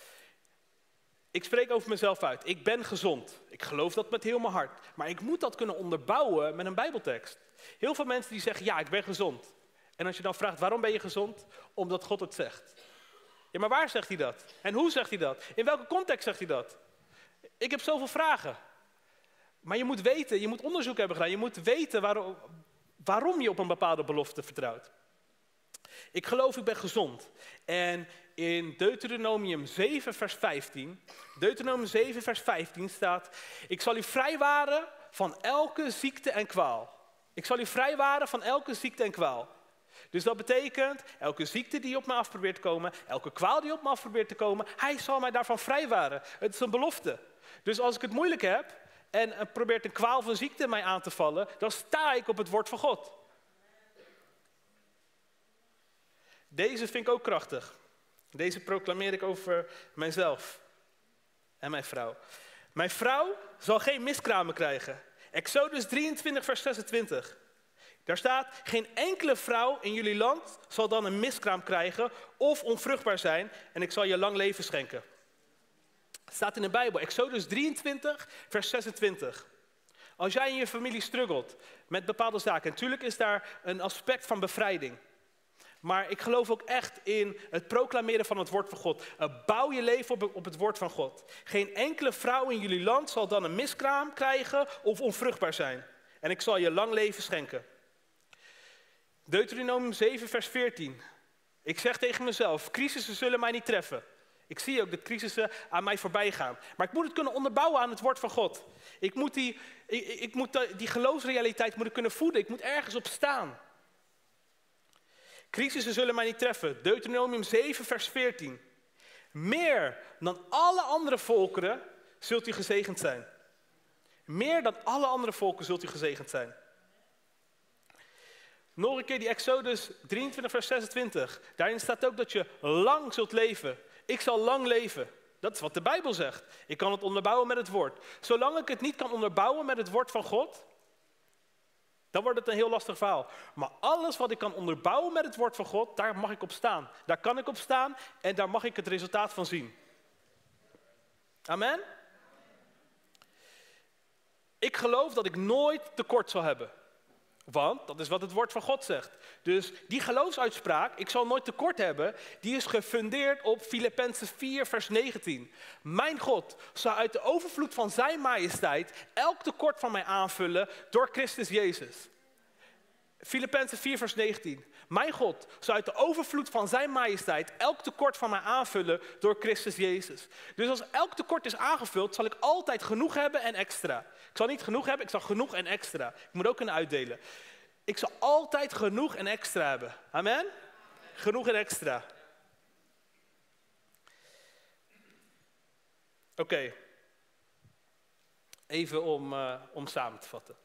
Speaker 1: Ik spreek over mezelf uit. Ik ben gezond. Ik geloof dat met heel mijn hart. Maar ik moet dat kunnen onderbouwen met een Bijbeltekst. Heel veel mensen die zeggen, ja, ik ben gezond. En als je dan vraagt, waarom ben je gezond? Omdat God het zegt. Ja, maar waar zegt hij dat? En hoe zegt hij dat? In welke context zegt hij dat? Ik heb zoveel vragen. Maar je moet weten, je moet onderzoek hebben gedaan. Je moet weten waarom, waarom je op een bepaalde belofte vertrouwt. Ik geloof, ik ben gezond. En in Deuteronomium zeven vers vijftien, Deuteronomium zeven vers vijftien staat, ik zal u vrijwaren van elke ziekte en kwaal. Ik zal u vrijwaren van elke ziekte en kwaal. Dus dat betekent, elke ziekte die op me af probeert te komen, elke kwaal die op me af probeert te komen, hij zal mij daarvan vrijwaren. Het is een belofte. Dus als ik het moeilijk heb en probeert een kwaal van ziekte mij aan te vallen, dan sta ik op het woord van God. Deze vind ik ook krachtig. Deze proclameer ik over mijzelf en mijn vrouw. Mijn vrouw zal geen miskramen krijgen. Exodus drieëntwintig vers zesentwintig. Daar staat, geen enkele vrouw in jullie land zal dan een miskraam krijgen of onvruchtbaar zijn en ik zal je lang leven schenken. Het staat in de Bijbel, Exodus drieëntwintig vers zesentwintig. Als jij in je familie struggelt met bepaalde zaken, natuurlijk is daar een aspect van bevrijding. Maar ik geloof ook echt in het proclameren van het woord van God. Uh, bouw je leven op, op het woord van God. Geen enkele vrouw in jullie land zal dan een miskraam krijgen of onvruchtbaar zijn. En ik zal je lang leven schenken. Deuteronomium zeven vers veertien. Ik zeg tegen mezelf, crisissen zullen mij niet treffen. Ik zie ook dat crisissen aan mij voorbij gaan. Maar ik moet het kunnen onderbouwen aan het woord van God. Ik moet die, ik, ik moet die geloofsrealiteit moet ik kunnen voeden. Ik moet ergens op staan. Crisissen zullen mij niet treffen. Deuteronomium zeven vers veertien. Meer dan alle andere volkeren zult u gezegend zijn. Meer dan alle andere volken zult u gezegend zijn. Nog een keer die Exodus drieëntwintig vers zesentwintig. Daarin staat ook dat je lang zult leven. Ik zal lang leven. Dat is wat de Bijbel zegt. Ik kan het onderbouwen met het woord. Zolang ik het niet kan onderbouwen met het woord van God, dan wordt het een heel lastig verhaal. Maar alles wat ik kan onderbouwen met het woord van God, daar mag ik op staan. Daar kan ik op staan en daar mag ik het resultaat van zien. Amen? Ik geloof dat ik nooit tekort zal hebben. Want dat is wat het woord van God zegt. Dus die geloofsuitspraak, ik zal nooit tekort hebben, die is gefundeerd op Filippenzen vier vers negentien. Mijn God zal uit de overvloed van zijn majesteit elk tekort van mij aanvullen door Christus Jezus. Filippenzen vier vers negentien. Mijn God zal uit de overvloed van zijn majesteit elk tekort van mij aanvullen door Christus Jezus. Dus als elk tekort is aangevuld, zal ik altijd genoeg hebben en extra. Ik zal niet genoeg hebben, ik zal genoeg en extra. Ik moet ook kunnen uitdelen. Ik zal altijd genoeg en extra hebben. Amen? Amen. Genoeg en extra. Oké. Okay. Even om, uh, om samen te vatten.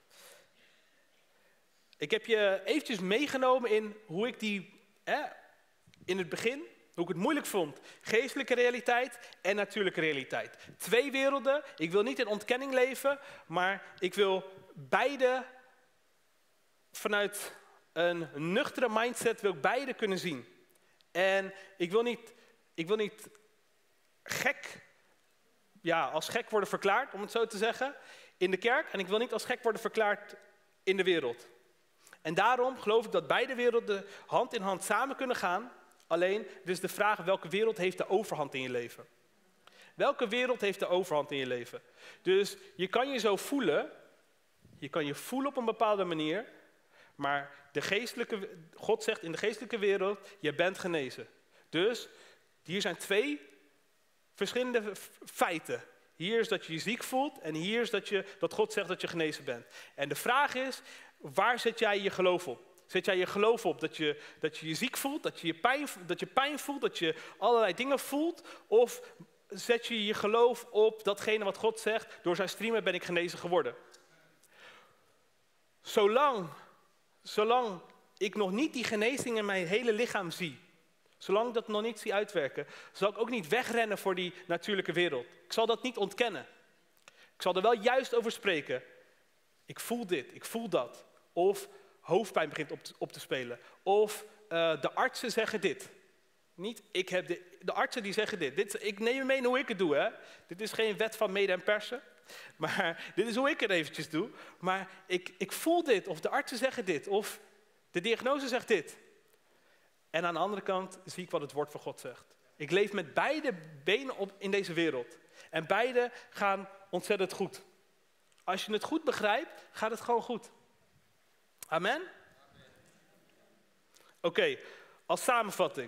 Speaker 1: Ik heb je eventjes meegenomen in hoe ik die, eh, in het begin, hoe ik het moeilijk vond. Geestelijke realiteit en natuurlijke realiteit. Twee werelden. Ik wil niet in ontkenning leven, maar ik wil beide vanuit een nuchtere mindset wil ik beide kunnen zien. En ik wil niet, ik wil niet gek, ja, als gek worden verklaard, om het zo te zeggen, in de kerk. En ik wil niet als gek worden verklaard in de wereld. En daarom geloof ik dat beide werelden hand in hand samen kunnen gaan. Alleen, dus de vraag, welke wereld heeft de overhand in je leven? Welke wereld heeft de overhand in je leven? Dus je kan je zo voelen, je kan je voelen op een bepaalde manier, maar de geestelijke, God zegt in de geestelijke wereld, je bent genezen. Dus hier zijn twee verschillende feiten. Hier is dat je je ziek voelt en hier is dat, je, dat God zegt dat je genezen bent. En de vraag is, waar zet jij je geloof op? Zet jij je geloof op dat je dat je, je ziek voelt, dat je, je pijn, dat je pijn voelt, dat je allerlei dingen voelt? Of zet je je geloof op datgene wat God zegt, door zijn streamen ben ik genezen geworden? Zolang, zolang ik nog niet die genezing in mijn hele lichaam zie, zolang ik dat nog niet zie uitwerken, zal ik ook niet wegrennen voor die natuurlijke wereld. Ik zal dat niet ontkennen. Ik zal er wel juist over spreken. Ik voel dit, ik voel dat. Of hoofdpijn begint op te, op te spelen. Of uh, de artsen zeggen dit. Niet, ik heb dit. De artsen die zeggen dit. dit. Ik neem je mee in hoe ik het doe. Hè? Dit is geen wet van mede en persen. Maar dit is hoe ik het eventjes doe. Maar ik, ik voel dit. Of de artsen zeggen dit. Of de diagnose zegt dit. En aan de andere kant zie ik wat het woord van God zegt. Ik leef met beide benen op in deze wereld. En beide gaan ontzettend goed. Als je het goed begrijpt, gaat het gewoon goed. Amen? Oké, okay, als samenvatting.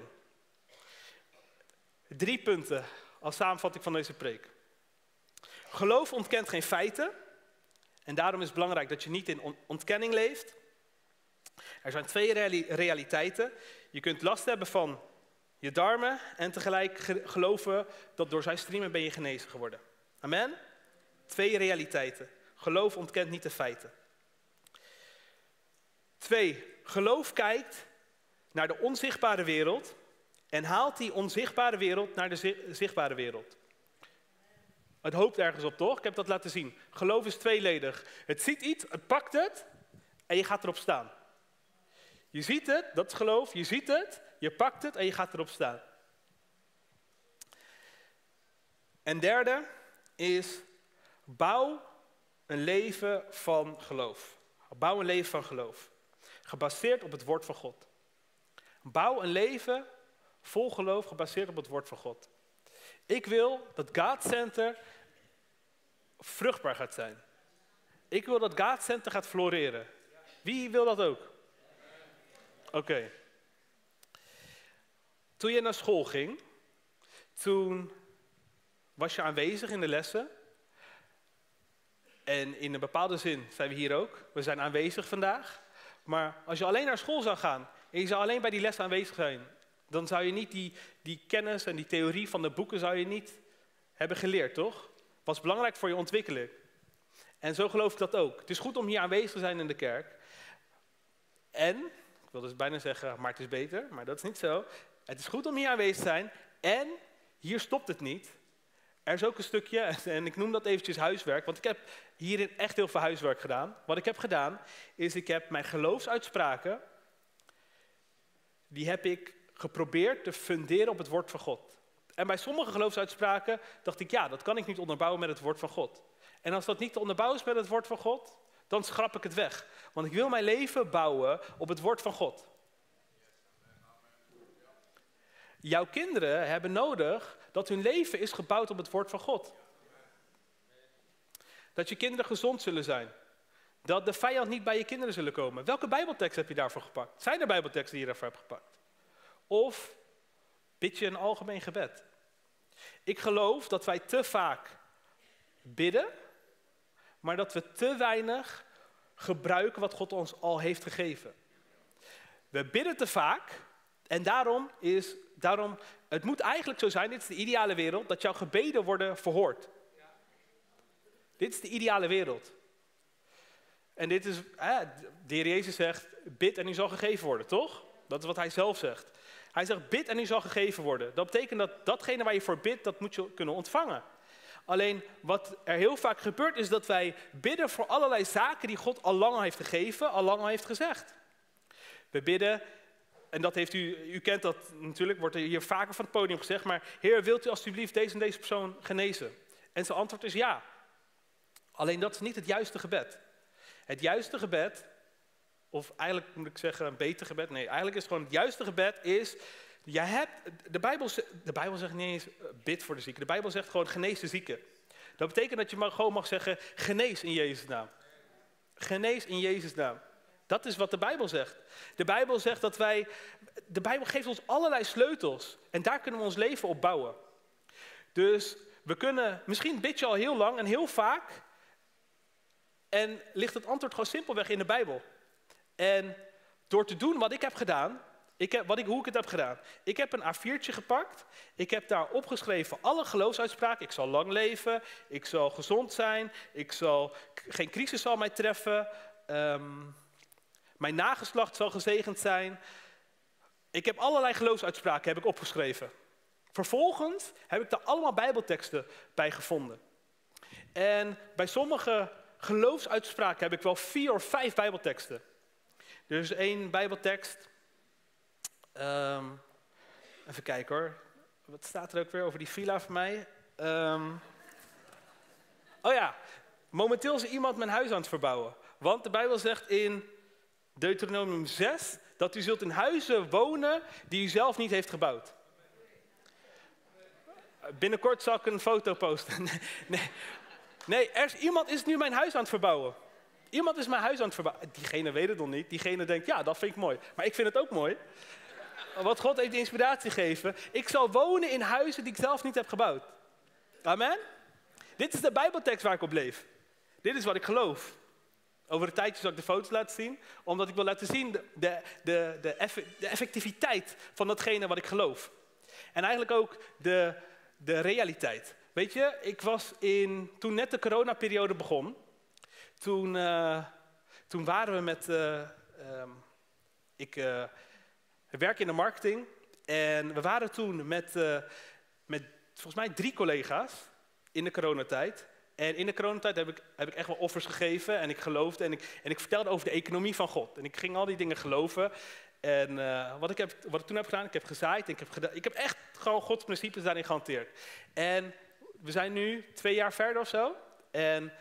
Speaker 1: Drie punten als samenvatting van deze preek. Geloof ontkent geen feiten. En daarom is het belangrijk dat je niet in ontkenning leeft. Er zijn twee reali- realiteiten. Je kunt last hebben van je darmen en tegelijk ge- geloven dat door zijn streamen ben je genezen geworden. Amen? Twee realiteiten. Geloof ontkent niet de feiten. Twee, geloof kijkt naar de onzichtbare wereld en haalt die onzichtbare wereld naar de zi- zichtbare wereld. Het hoopt ergens op, toch? Ik heb dat laten zien. Geloof is tweeledig. Het ziet iets, het pakt het en je gaat erop staan. Je ziet het, dat is geloof, je ziet het, je pakt het en je gaat erop staan. En derde is, bouw een leven van geloof. Bouw een leven van geloof. Gebaseerd op het woord van God. Bouw een leven vol geloof, gebaseerd op het woord van God. Ik wil dat God Center vruchtbaar gaat zijn. Ik wil dat God Center gaat floreren. Wie wil dat ook? Oké. Okay. Toen je naar school ging, toen was je aanwezig in de lessen. En in een bepaalde zin zijn we hier ook. We zijn aanwezig vandaag. Maar als je alleen naar school zou gaan en je zou alleen bij die les aanwezig zijn, dan zou je niet die, die kennis en die theorie van de boeken zou je niet hebben geleerd, toch? Was belangrijk voor je ontwikkeling. En zo geloof ik dat ook. Het is goed om hier aanwezig te zijn in de kerk. En, ik wil dus bijna zeggen, maar het is beter, maar dat is niet zo. Het is goed om hier aanwezig te zijn. En, hier stopt het niet. Er is ook een stukje, en ik noem dat eventjes huiswerk, want ik heb hierin echt heel veel huiswerk gedaan. Wat ik heb gedaan, is ik heb mijn geloofsuitspraken, die heb ik geprobeerd te funderen op het woord van God. En bij sommige geloofsuitspraken dacht ik, ja, dat kan ik niet onderbouwen met het woord van God. En als dat niet te onderbouwen is met het woord van God, dan schrap ik het weg. Want ik wil mijn leven bouwen op het woord van God. Jouw kinderen hebben nodig dat hun leven is gebouwd op het woord van God. Dat je kinderen gezond zullen zijn. Dat de vijand niet bij je kinderen zullen komen. Welke bijbeltekst heb je daarvoor gepakt? Zijn er bijbelteksten die je daarvoor hebt gepakt? Of bid je een algemeen gebed? Ik geloof dat wij te vaak bidden, maar dat we te weinig gebruiken wat God ons al heeft gegeven. We bidden te vaak en daarom is, daarom, het moet eigenlijk zo zijn, dit is de ideale wereld, dat jouw gebeden worden verhoord. Dit is de ideale wereld. En dit is, eh, de Heer Jezus zegt, bid en u zal gegeven worden, toch? Dat is wat hij zelf zegt. Hij zegt, bid en u zal gegeven worden. Dat betekent dat datgene waar je voor bidt, dat moet je kunnen ontvangen. Alleen wat er heel vaak gebeurt, is dat wij bidden voor allerlei zaken die God al lang heeft gegeven, al lang heeft gezegd. We bidden, en dat heeft u, u kent dat natuurlijk, wordt er hier vaker van het podium gezegd, maar Heer, wilt u alstublieft deze en deze persoon genezen? En zijn antwoord is ja. Alleen dat is niet het juiste gebed. Het juiste gebed, of eigenlijk moet ik zeggen een beter gebed, nee, eigenlijk is het gewoon het juiste gebed is, je hebt, de Bijbel, de Bijbel zegt niet eens bid voor de zieke, de Bijbel zegt gewoon genees de zieke. Dat betekent dat je maar gewoon mag zeggen genees in Jezus' naam. Genees in Jezus' naam. Dat is wat de Bijbel zegt. De Bijbel zegt dat wij, de Bijbel geeft ons allerlei sleutels en daar kunnen we ons leven op bouwen. Dus we kunnen, misschien bid je al heel lang en heel vaak en ligt het antwoord gewoon simpelweg in de Bijbel. En door te doen wat ik heb gedaan, ik heb, wat ik, hoe ik het heb gedaan. Ik heb een A viertje gepakt. Ik heb daar opgeschreven alle geloofsuitspraken. Ik zal lang leven. Ik zal gezond zijn. Ik zal, geen crisis zal mij treffen. Um, mijn nageslacht zal gezegend zijn. Ik heb allerlei geloofsuitspraken heb ik opgeschreven. Vervolgens heb ik daar allemaal bijbelteksten bij gevonden. En bij sommige geloofsuitspraken heb ik wel vier of vijf bijbelteksten. Er is één bijbeltekst. Um, even kijken hoor. Wat staat er ook weer over die villa van mij? Um, oh ja, momenteel is iemand mijn huis aan het verbouwen. Want de Bijbel zegt in Deuteronomium zes dat u zult in huizen wonen die u zelf niet heeft gebouwd. Binnenkort zal ik een foto posten. nee, nee, nee er is, iemand is nu mijn huis aan het verbouwen. Iemand is mijn huis aan het verbouwen. Diegene weet het nog niet. Diegene denkt, ja, dat vind ik mooi. Maar ik vind het ook mooi. Want God heeft de inspiratie gegeven. Ik zal wonen in huizen die ik zelf niet heb gebouwd. Amen? Dit is de Bijbeltekst waar ik op leef. Dit is wat ik geloof. Over een tijdje zal ik de foto's laten zien. Omdat ik wil laten zien de, de, de, de, eff, de effectiviteit van datgene wat ik geloof. En eigenlijk ook de, de realiteit. Weet je, ik was in, toen net de coronaperiode begon. Toen, uh, toen waren we met... Uh, um, ik... Uh, We werken in de marketing en we waren toen met, uh, met volgens mij drie collega's in de coronatijd. En in de coronatijd heb ik, heb ik echt wel offers gegeven en ik geloofde en ik, en ik vertelde over de economie van God. En ik ging al die dingen geloven. En uh, wat, ik heb, wat ik toen heb gedaan, ik heb gezaaid en ik heb, gedaan, ik heb echt gewoon Gods principes daarin gehanteerd. En we zijn nu twee jaar verder of zo. En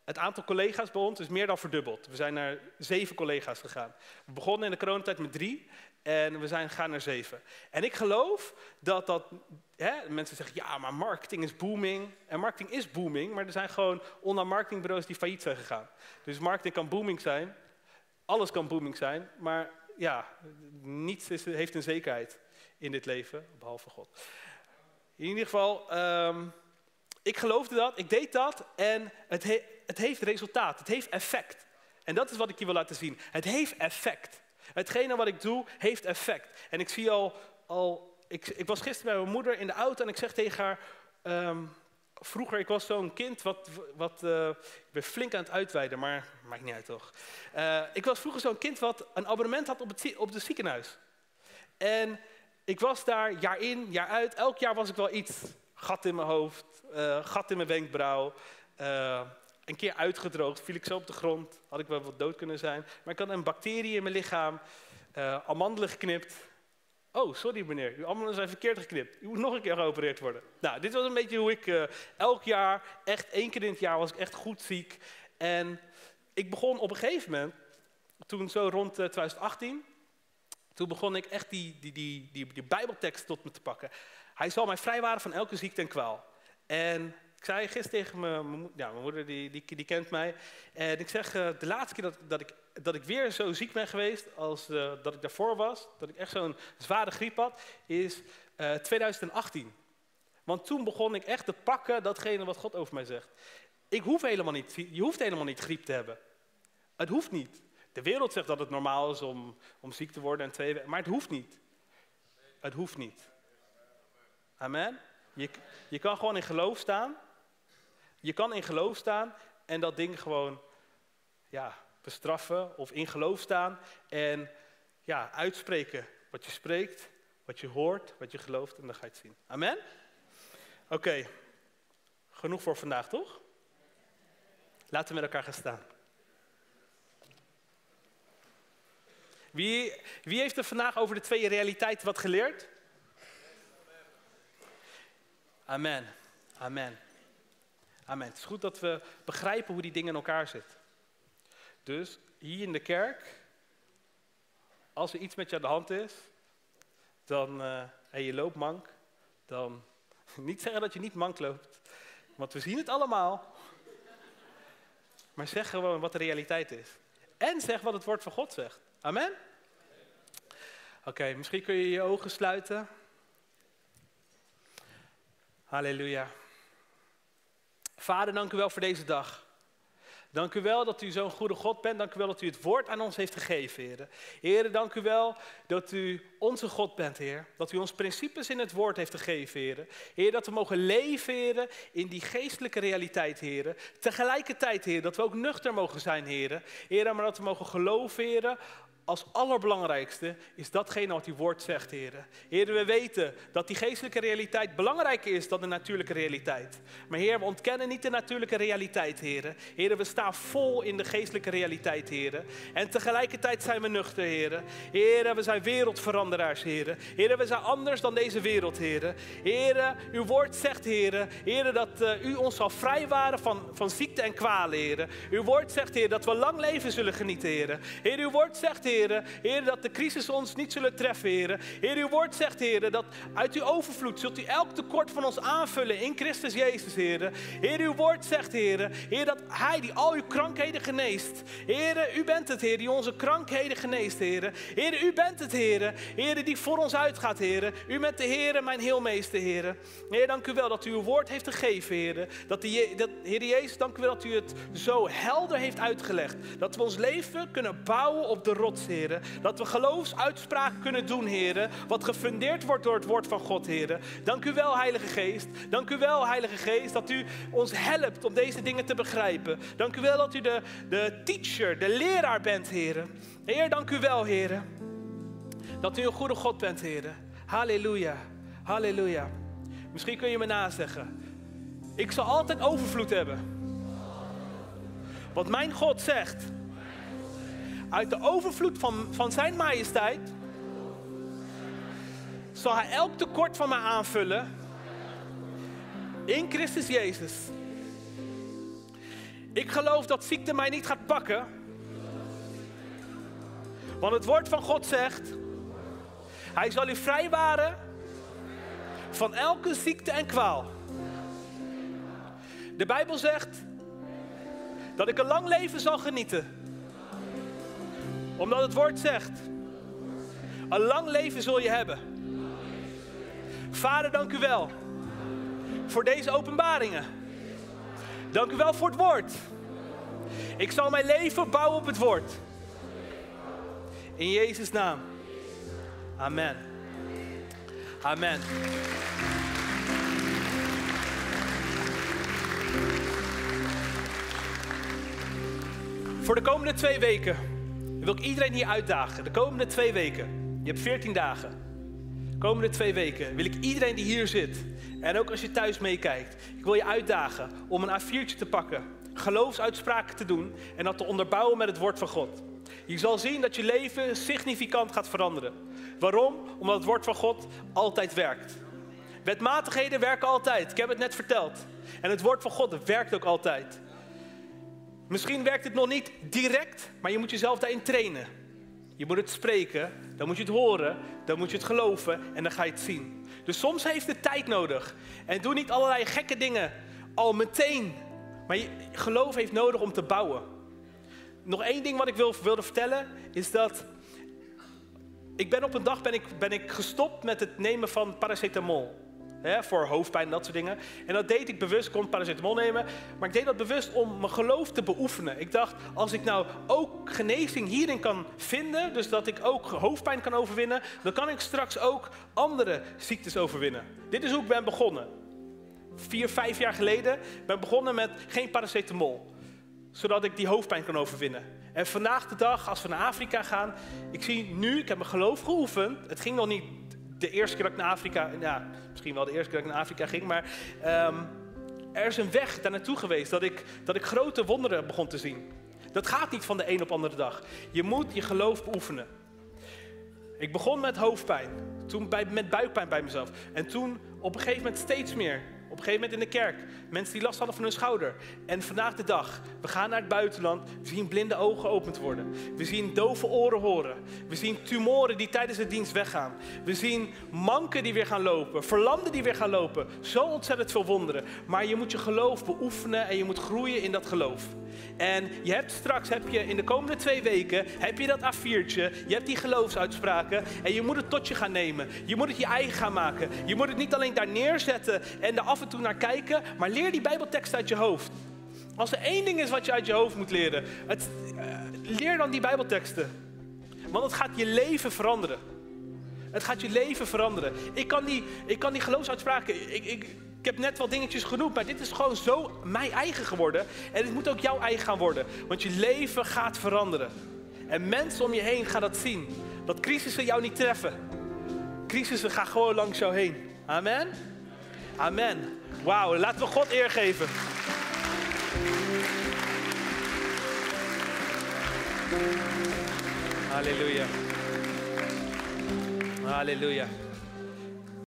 Speaker 1: het aantal collega's bij ons is meer dan verdubbeld. We zijn naar zeven collega's gegaan. We begonnen in de coronatijd met drie en we zijn gaan naar zeven. En ik geloof dat dat, hè, mensen zeggen, ja, maar marketing is booming. En marketing is booming, maar er zijn gewoon online marketingbureaus die failliet zijn gegaan. Dus marketing kan booming zijn, alles kan booming zijn, maar ja, niets is, heeft een zekerheid in dit leven, behalve God. In ieder geval, um, ik geloofde dat, ik deed dat en het, he, het heeft resultaat, het heeft effect. En dat is wat ik je wil laten zien. Het heeft effect. Hetgene wat ik doe, heeft effect. En ik zie al, al ik, ik was gisteren bij mijn moeder in de auto en ik zeg tegen haar, um, vroeger, ik was zo'n kind wat, wat uh, ik ben flink aan het uitweiden, maar maakt niet uit toch. Uh, ik was vroeger zo'n kind wat een abonnement had op het, op het ziekenhuis. En ik was daar jaar in, jaar uit. Elk jaar was ik wel iets. Gat in mijn hoofd, uh, gat in mijn wenkbrauw. Uh, een keer uitgedroogd, viel ik zo op de grond. Had ik wel wat dood kunnen zijn. Maar ik had een bacterie in mijn lichaam. Uh, amandelen geknipt. Oh, sorry meneer, uw amandelen zijn verkeerd geknipt. U moet nog een keer geopereerd worden. Nou, dit was een beetje hoe ik uh, elk jaar, echt één keer in het jaar was ik echt goed ziek. En ik begon op een gegeven moment, toen zo rond uh, twintig achttien... Toen begon ik echt die, die, die, die, die Bijbeltekst tot me te pakken. Hij zal mij vrijwaren van elke ziekte en kwaal. En ik zei gisteren tegen mijn, mijn, ja, mijn moeder, die, die, die kent mij. En ik zeg, uh, de laatste keer dat, dat, ik, dat ik weer zo ziek ben geweest als uh, dat ik daarvoor was, dat ik echt zo'n zware griep had, is uh, twintig achttien. Want toen begon ik echt te pakken datgene wat God over mij zegt. Ik hoef helemaal niet, je hoeft helemaal niet griep te hebben. Het hoeft niet. De wereld zegt dat het normaal is om, om ziek te worden en twee weken, maar het hoeft niet. Het hoeft niet. Amen. Je, je kan gewoon in geloof staan. Je kan in geloof staan en dat ding gewoon ja, bestraffen of in geloof staan en ja, uitspreken wat je spreekt, wat je hoort, wat je gelooft en dan ga je het zien. Amen. Oké, okay. Genoeg voor vandaag, toch? Laten we met elkaar gaan staan. Wie, wie heeft er vandaag over de twee realiteiten wat geleerd? Amen. Amen. Amen. Het is goed dat we begrijpen hoe die dingen in elkaar zitten. Dus hier in de kerk, als er iets met je aan de hand is, dan, uh, en je loopt mank, dan niet zeggen dat je niet mank loopt. Want we zien het allemaal. Maar zeg gewoon wat de realiteit is. En zeg wat het woord van God zegt. Amen? Oké, okay, misschien kun je je ogen sluiten. Halleluja. Vader, dank u wel voor deze dag. Dank u wel dat u zo'n goede God bent. Dank u wel dat u het woord aan ons heeft gegeven, Heer. Heer, dank u wel dat u onze God bent, Heer. Dat u ons principes in het woord heeft gegeven, Heer. Heer, dat we mogen leven, Heer, in die geestelijke realiteit, Heer. Tegelijkertijd, Heer, dat we ook nuchter mogen zijn, Heer. Heer, maar dat we mogen geloven, Heer. Als allerbelangrijkste is datgene wat uw woord zegt, Heer. Heer, we weten dat die geestelijke realiteit belangrijker is dan de natuurlijke realiteit. Maar Heer, we ontkennen niet de natuurlijke realiteit, Heer. Heer, we staan vol in de geestelijke realiteit, Heer. En tegelijkertijd zijn we nuchter, Heer. Heer, we zijn wereldveranderaars, Heer. Heer, we zijn anders dan deze wereld, Heer. Heer, uw woord zegt, Heer, Heer, dat uh, u ons zal vrijwaren van, van ziekte en kwalen, Heer. Uw woord zegt, Heer, dat we lang leven zullen genieten, Heer. Heer, uw woord zegt, Heer, Heer, dat de crisis ons niet zullen treffen, Heer. Heer, uw woord zegt, Heer, dat uit uw overvloed zult u elk tekort van ons aanvullen in Christus Jezus, Heer. Heer, uw woord zegt, Heer, Heer, dat Hij die al uw krankheden geneest. Heer, u bent het, Heer, die onze krankheden geneest, Heer. Heer, u bent het, Heer, Heer, die voor ons uitgaat, Heer. U bent de Heer, mijn heelmeester, Heer. Heer, dank u wel dat u uw woord heeft gegeven, Heer. Dat de, dat, Heer Jezus, dank u wel dat u het zo helder heeft uitgelegd. Dat we ons leven kunnen bouwen op de rots, Heer. Dat we geloofsuitspraken kunnen doen, Heer. Wat gefundeerd wordt door het woord van God, Heer. Dank u wel, Heilige Geest. Dank u wel, Heilige Geest, dat u ons helpt om deze dingen te begrijpen. Dank u wel dat u de, de teacher, de leraar bent, Heer. Heer, dank u wel, Heer. Dat u een goede God bent, Heer. Halleluja. Halleluja. Misschien kun je me nazeggen. Ik zal altijd overvloed hebben. Want mijn God zegt, uit de overvloed van, van zijn majesteit zal hij elk tekort van mij aanvullen in Christus Jezus. Ik geloof dat ziekte mij niet gaat pakken. Want het woord van God zegt, hij zal u vrijwaren van elke ziekte en kwaal. De Bijbel zegt dat ik een lang leven zal genieten. Omdat het woord zegt, een lang leven zul je hebben. Vader, dank u wel voor deze openbaringen. Dank u wel voor het woord. Ik zal mijn leven bouwen op het woord. In Jezus' naam. Amen. Amen. Voor de komende twee weken wil ik iedereen hier uitdagen. De komende twee weken. Je hebt veertien dagen. De komende twee weken wil ik iedereen die hier zit, en ook als je thuis meekijkt, ik wil je uitdagen om een A viertje te pakken, geloofsuitspraken te doen en dat te onderbouwen met het woord van God. Je zal zien dat je leven significant gaat veranderen. Waarom? Omdat het woord van God altijd werkt. Wetmatigheden werken altijd. Ik heb het net verteld. En het woord van God werkt ook altijd. Misschien werkt het nog niet direct, maar je moet jezelf daarin trainen. Je moet het spreken, dan moet je het horen, dan moet je het geloven en dan ga je het zien. Dus soms heeft het tijd nodig. En doe niet allerlei gekke dingen al meteen. Maar je geloof heeft nodig om te bouwen. Nog één ding wat ik wil, wilde vertellen is dat ik ben op een dag ben ik, ben ik gestopt met het nemen van paracetamol. Hè, voor hoofdpijn en dat soort dingen. En dat deed ik bewust, ik kon paracetamol nemen. Maar ik deed dat bewust om mijn geloof te beoefenen. Ik dacht, als ik nou ook genezing hierin kan vinden, dus dat ik ook hoofdpijn kan overwinnen, dan kan ik straks ook andere ziektes overwinnen. Dit is hoe ik ben begonnen. Vier, vijf jaar geleden ben ik begonnen met geen paracetamol. Zodat ik die hoofdpijn kan overwinnen. En vandaag de dag, als we naar Afrika gaan, ik zie nu, ik heb mijn geloof geoefend. Het ging nog niet de eerste keer dat ik naar Afrika, ja, misschien wel de eerste keer dat ik naar Afrika ging, maar um, er is een weg daar naartoe geweest dat ik, dat ik grote wonderen begon te zien. Dat gaat niet van de een op de andere dag. Je moet je geloof beoefenen. Ik begon met hoofdpijn, toen bij, met buikpijn bij mezelf. En toen op een gegeven moment steeds meer. Op een gegeven moment in de kerk. Mensen die last hadden van hun schouder. En vandaag de dag. We gaan naar het buitenland. We zien blinde ogen geopend worden. We zien dove oren horen. We zien tumoren die tijdens de dienst weggaan. We zien manken die weer gaan lopen. Verlamden die weer gaan lopen. Zo ontzettend veel wonderen. Maar je moet je geloof beoefenen en je moet groeien in dat geloof. En je hebt straks, heb je in de komende twee weken, heb je dat A viertje, je hebt die geloofsuitspraken en je moet het tot je gaan nemen. Je moet het je eigen gaan maken. Je moet het niet alleen daar neerzetten en er af en toe naar kijken, maar leer die Bijbeltekst uit je hoofd. Als er één ding is wat je uit je hoofd moet leren, het, uh, leer dan die Bijbelteksten. Want het gaat je leven veranderen. Het gaat je leven veranderen. Ik kan die, ik kan die geloofsuitspraken, ik, ik, ik heb net wel dingetjes genoemd, maar dit is gewoon zo mijn eigen geworden. En het moet ook jouw eigen gaan worden. Want je leven gaat veranderen. En mensen om je heen gaan dat zien. Dat crisissen jou niet treffen. Crisissen gaan gewoon langs jou heen. Amen? Amen. Wauw, laten we God eer geven. Halleluja. Halleluja.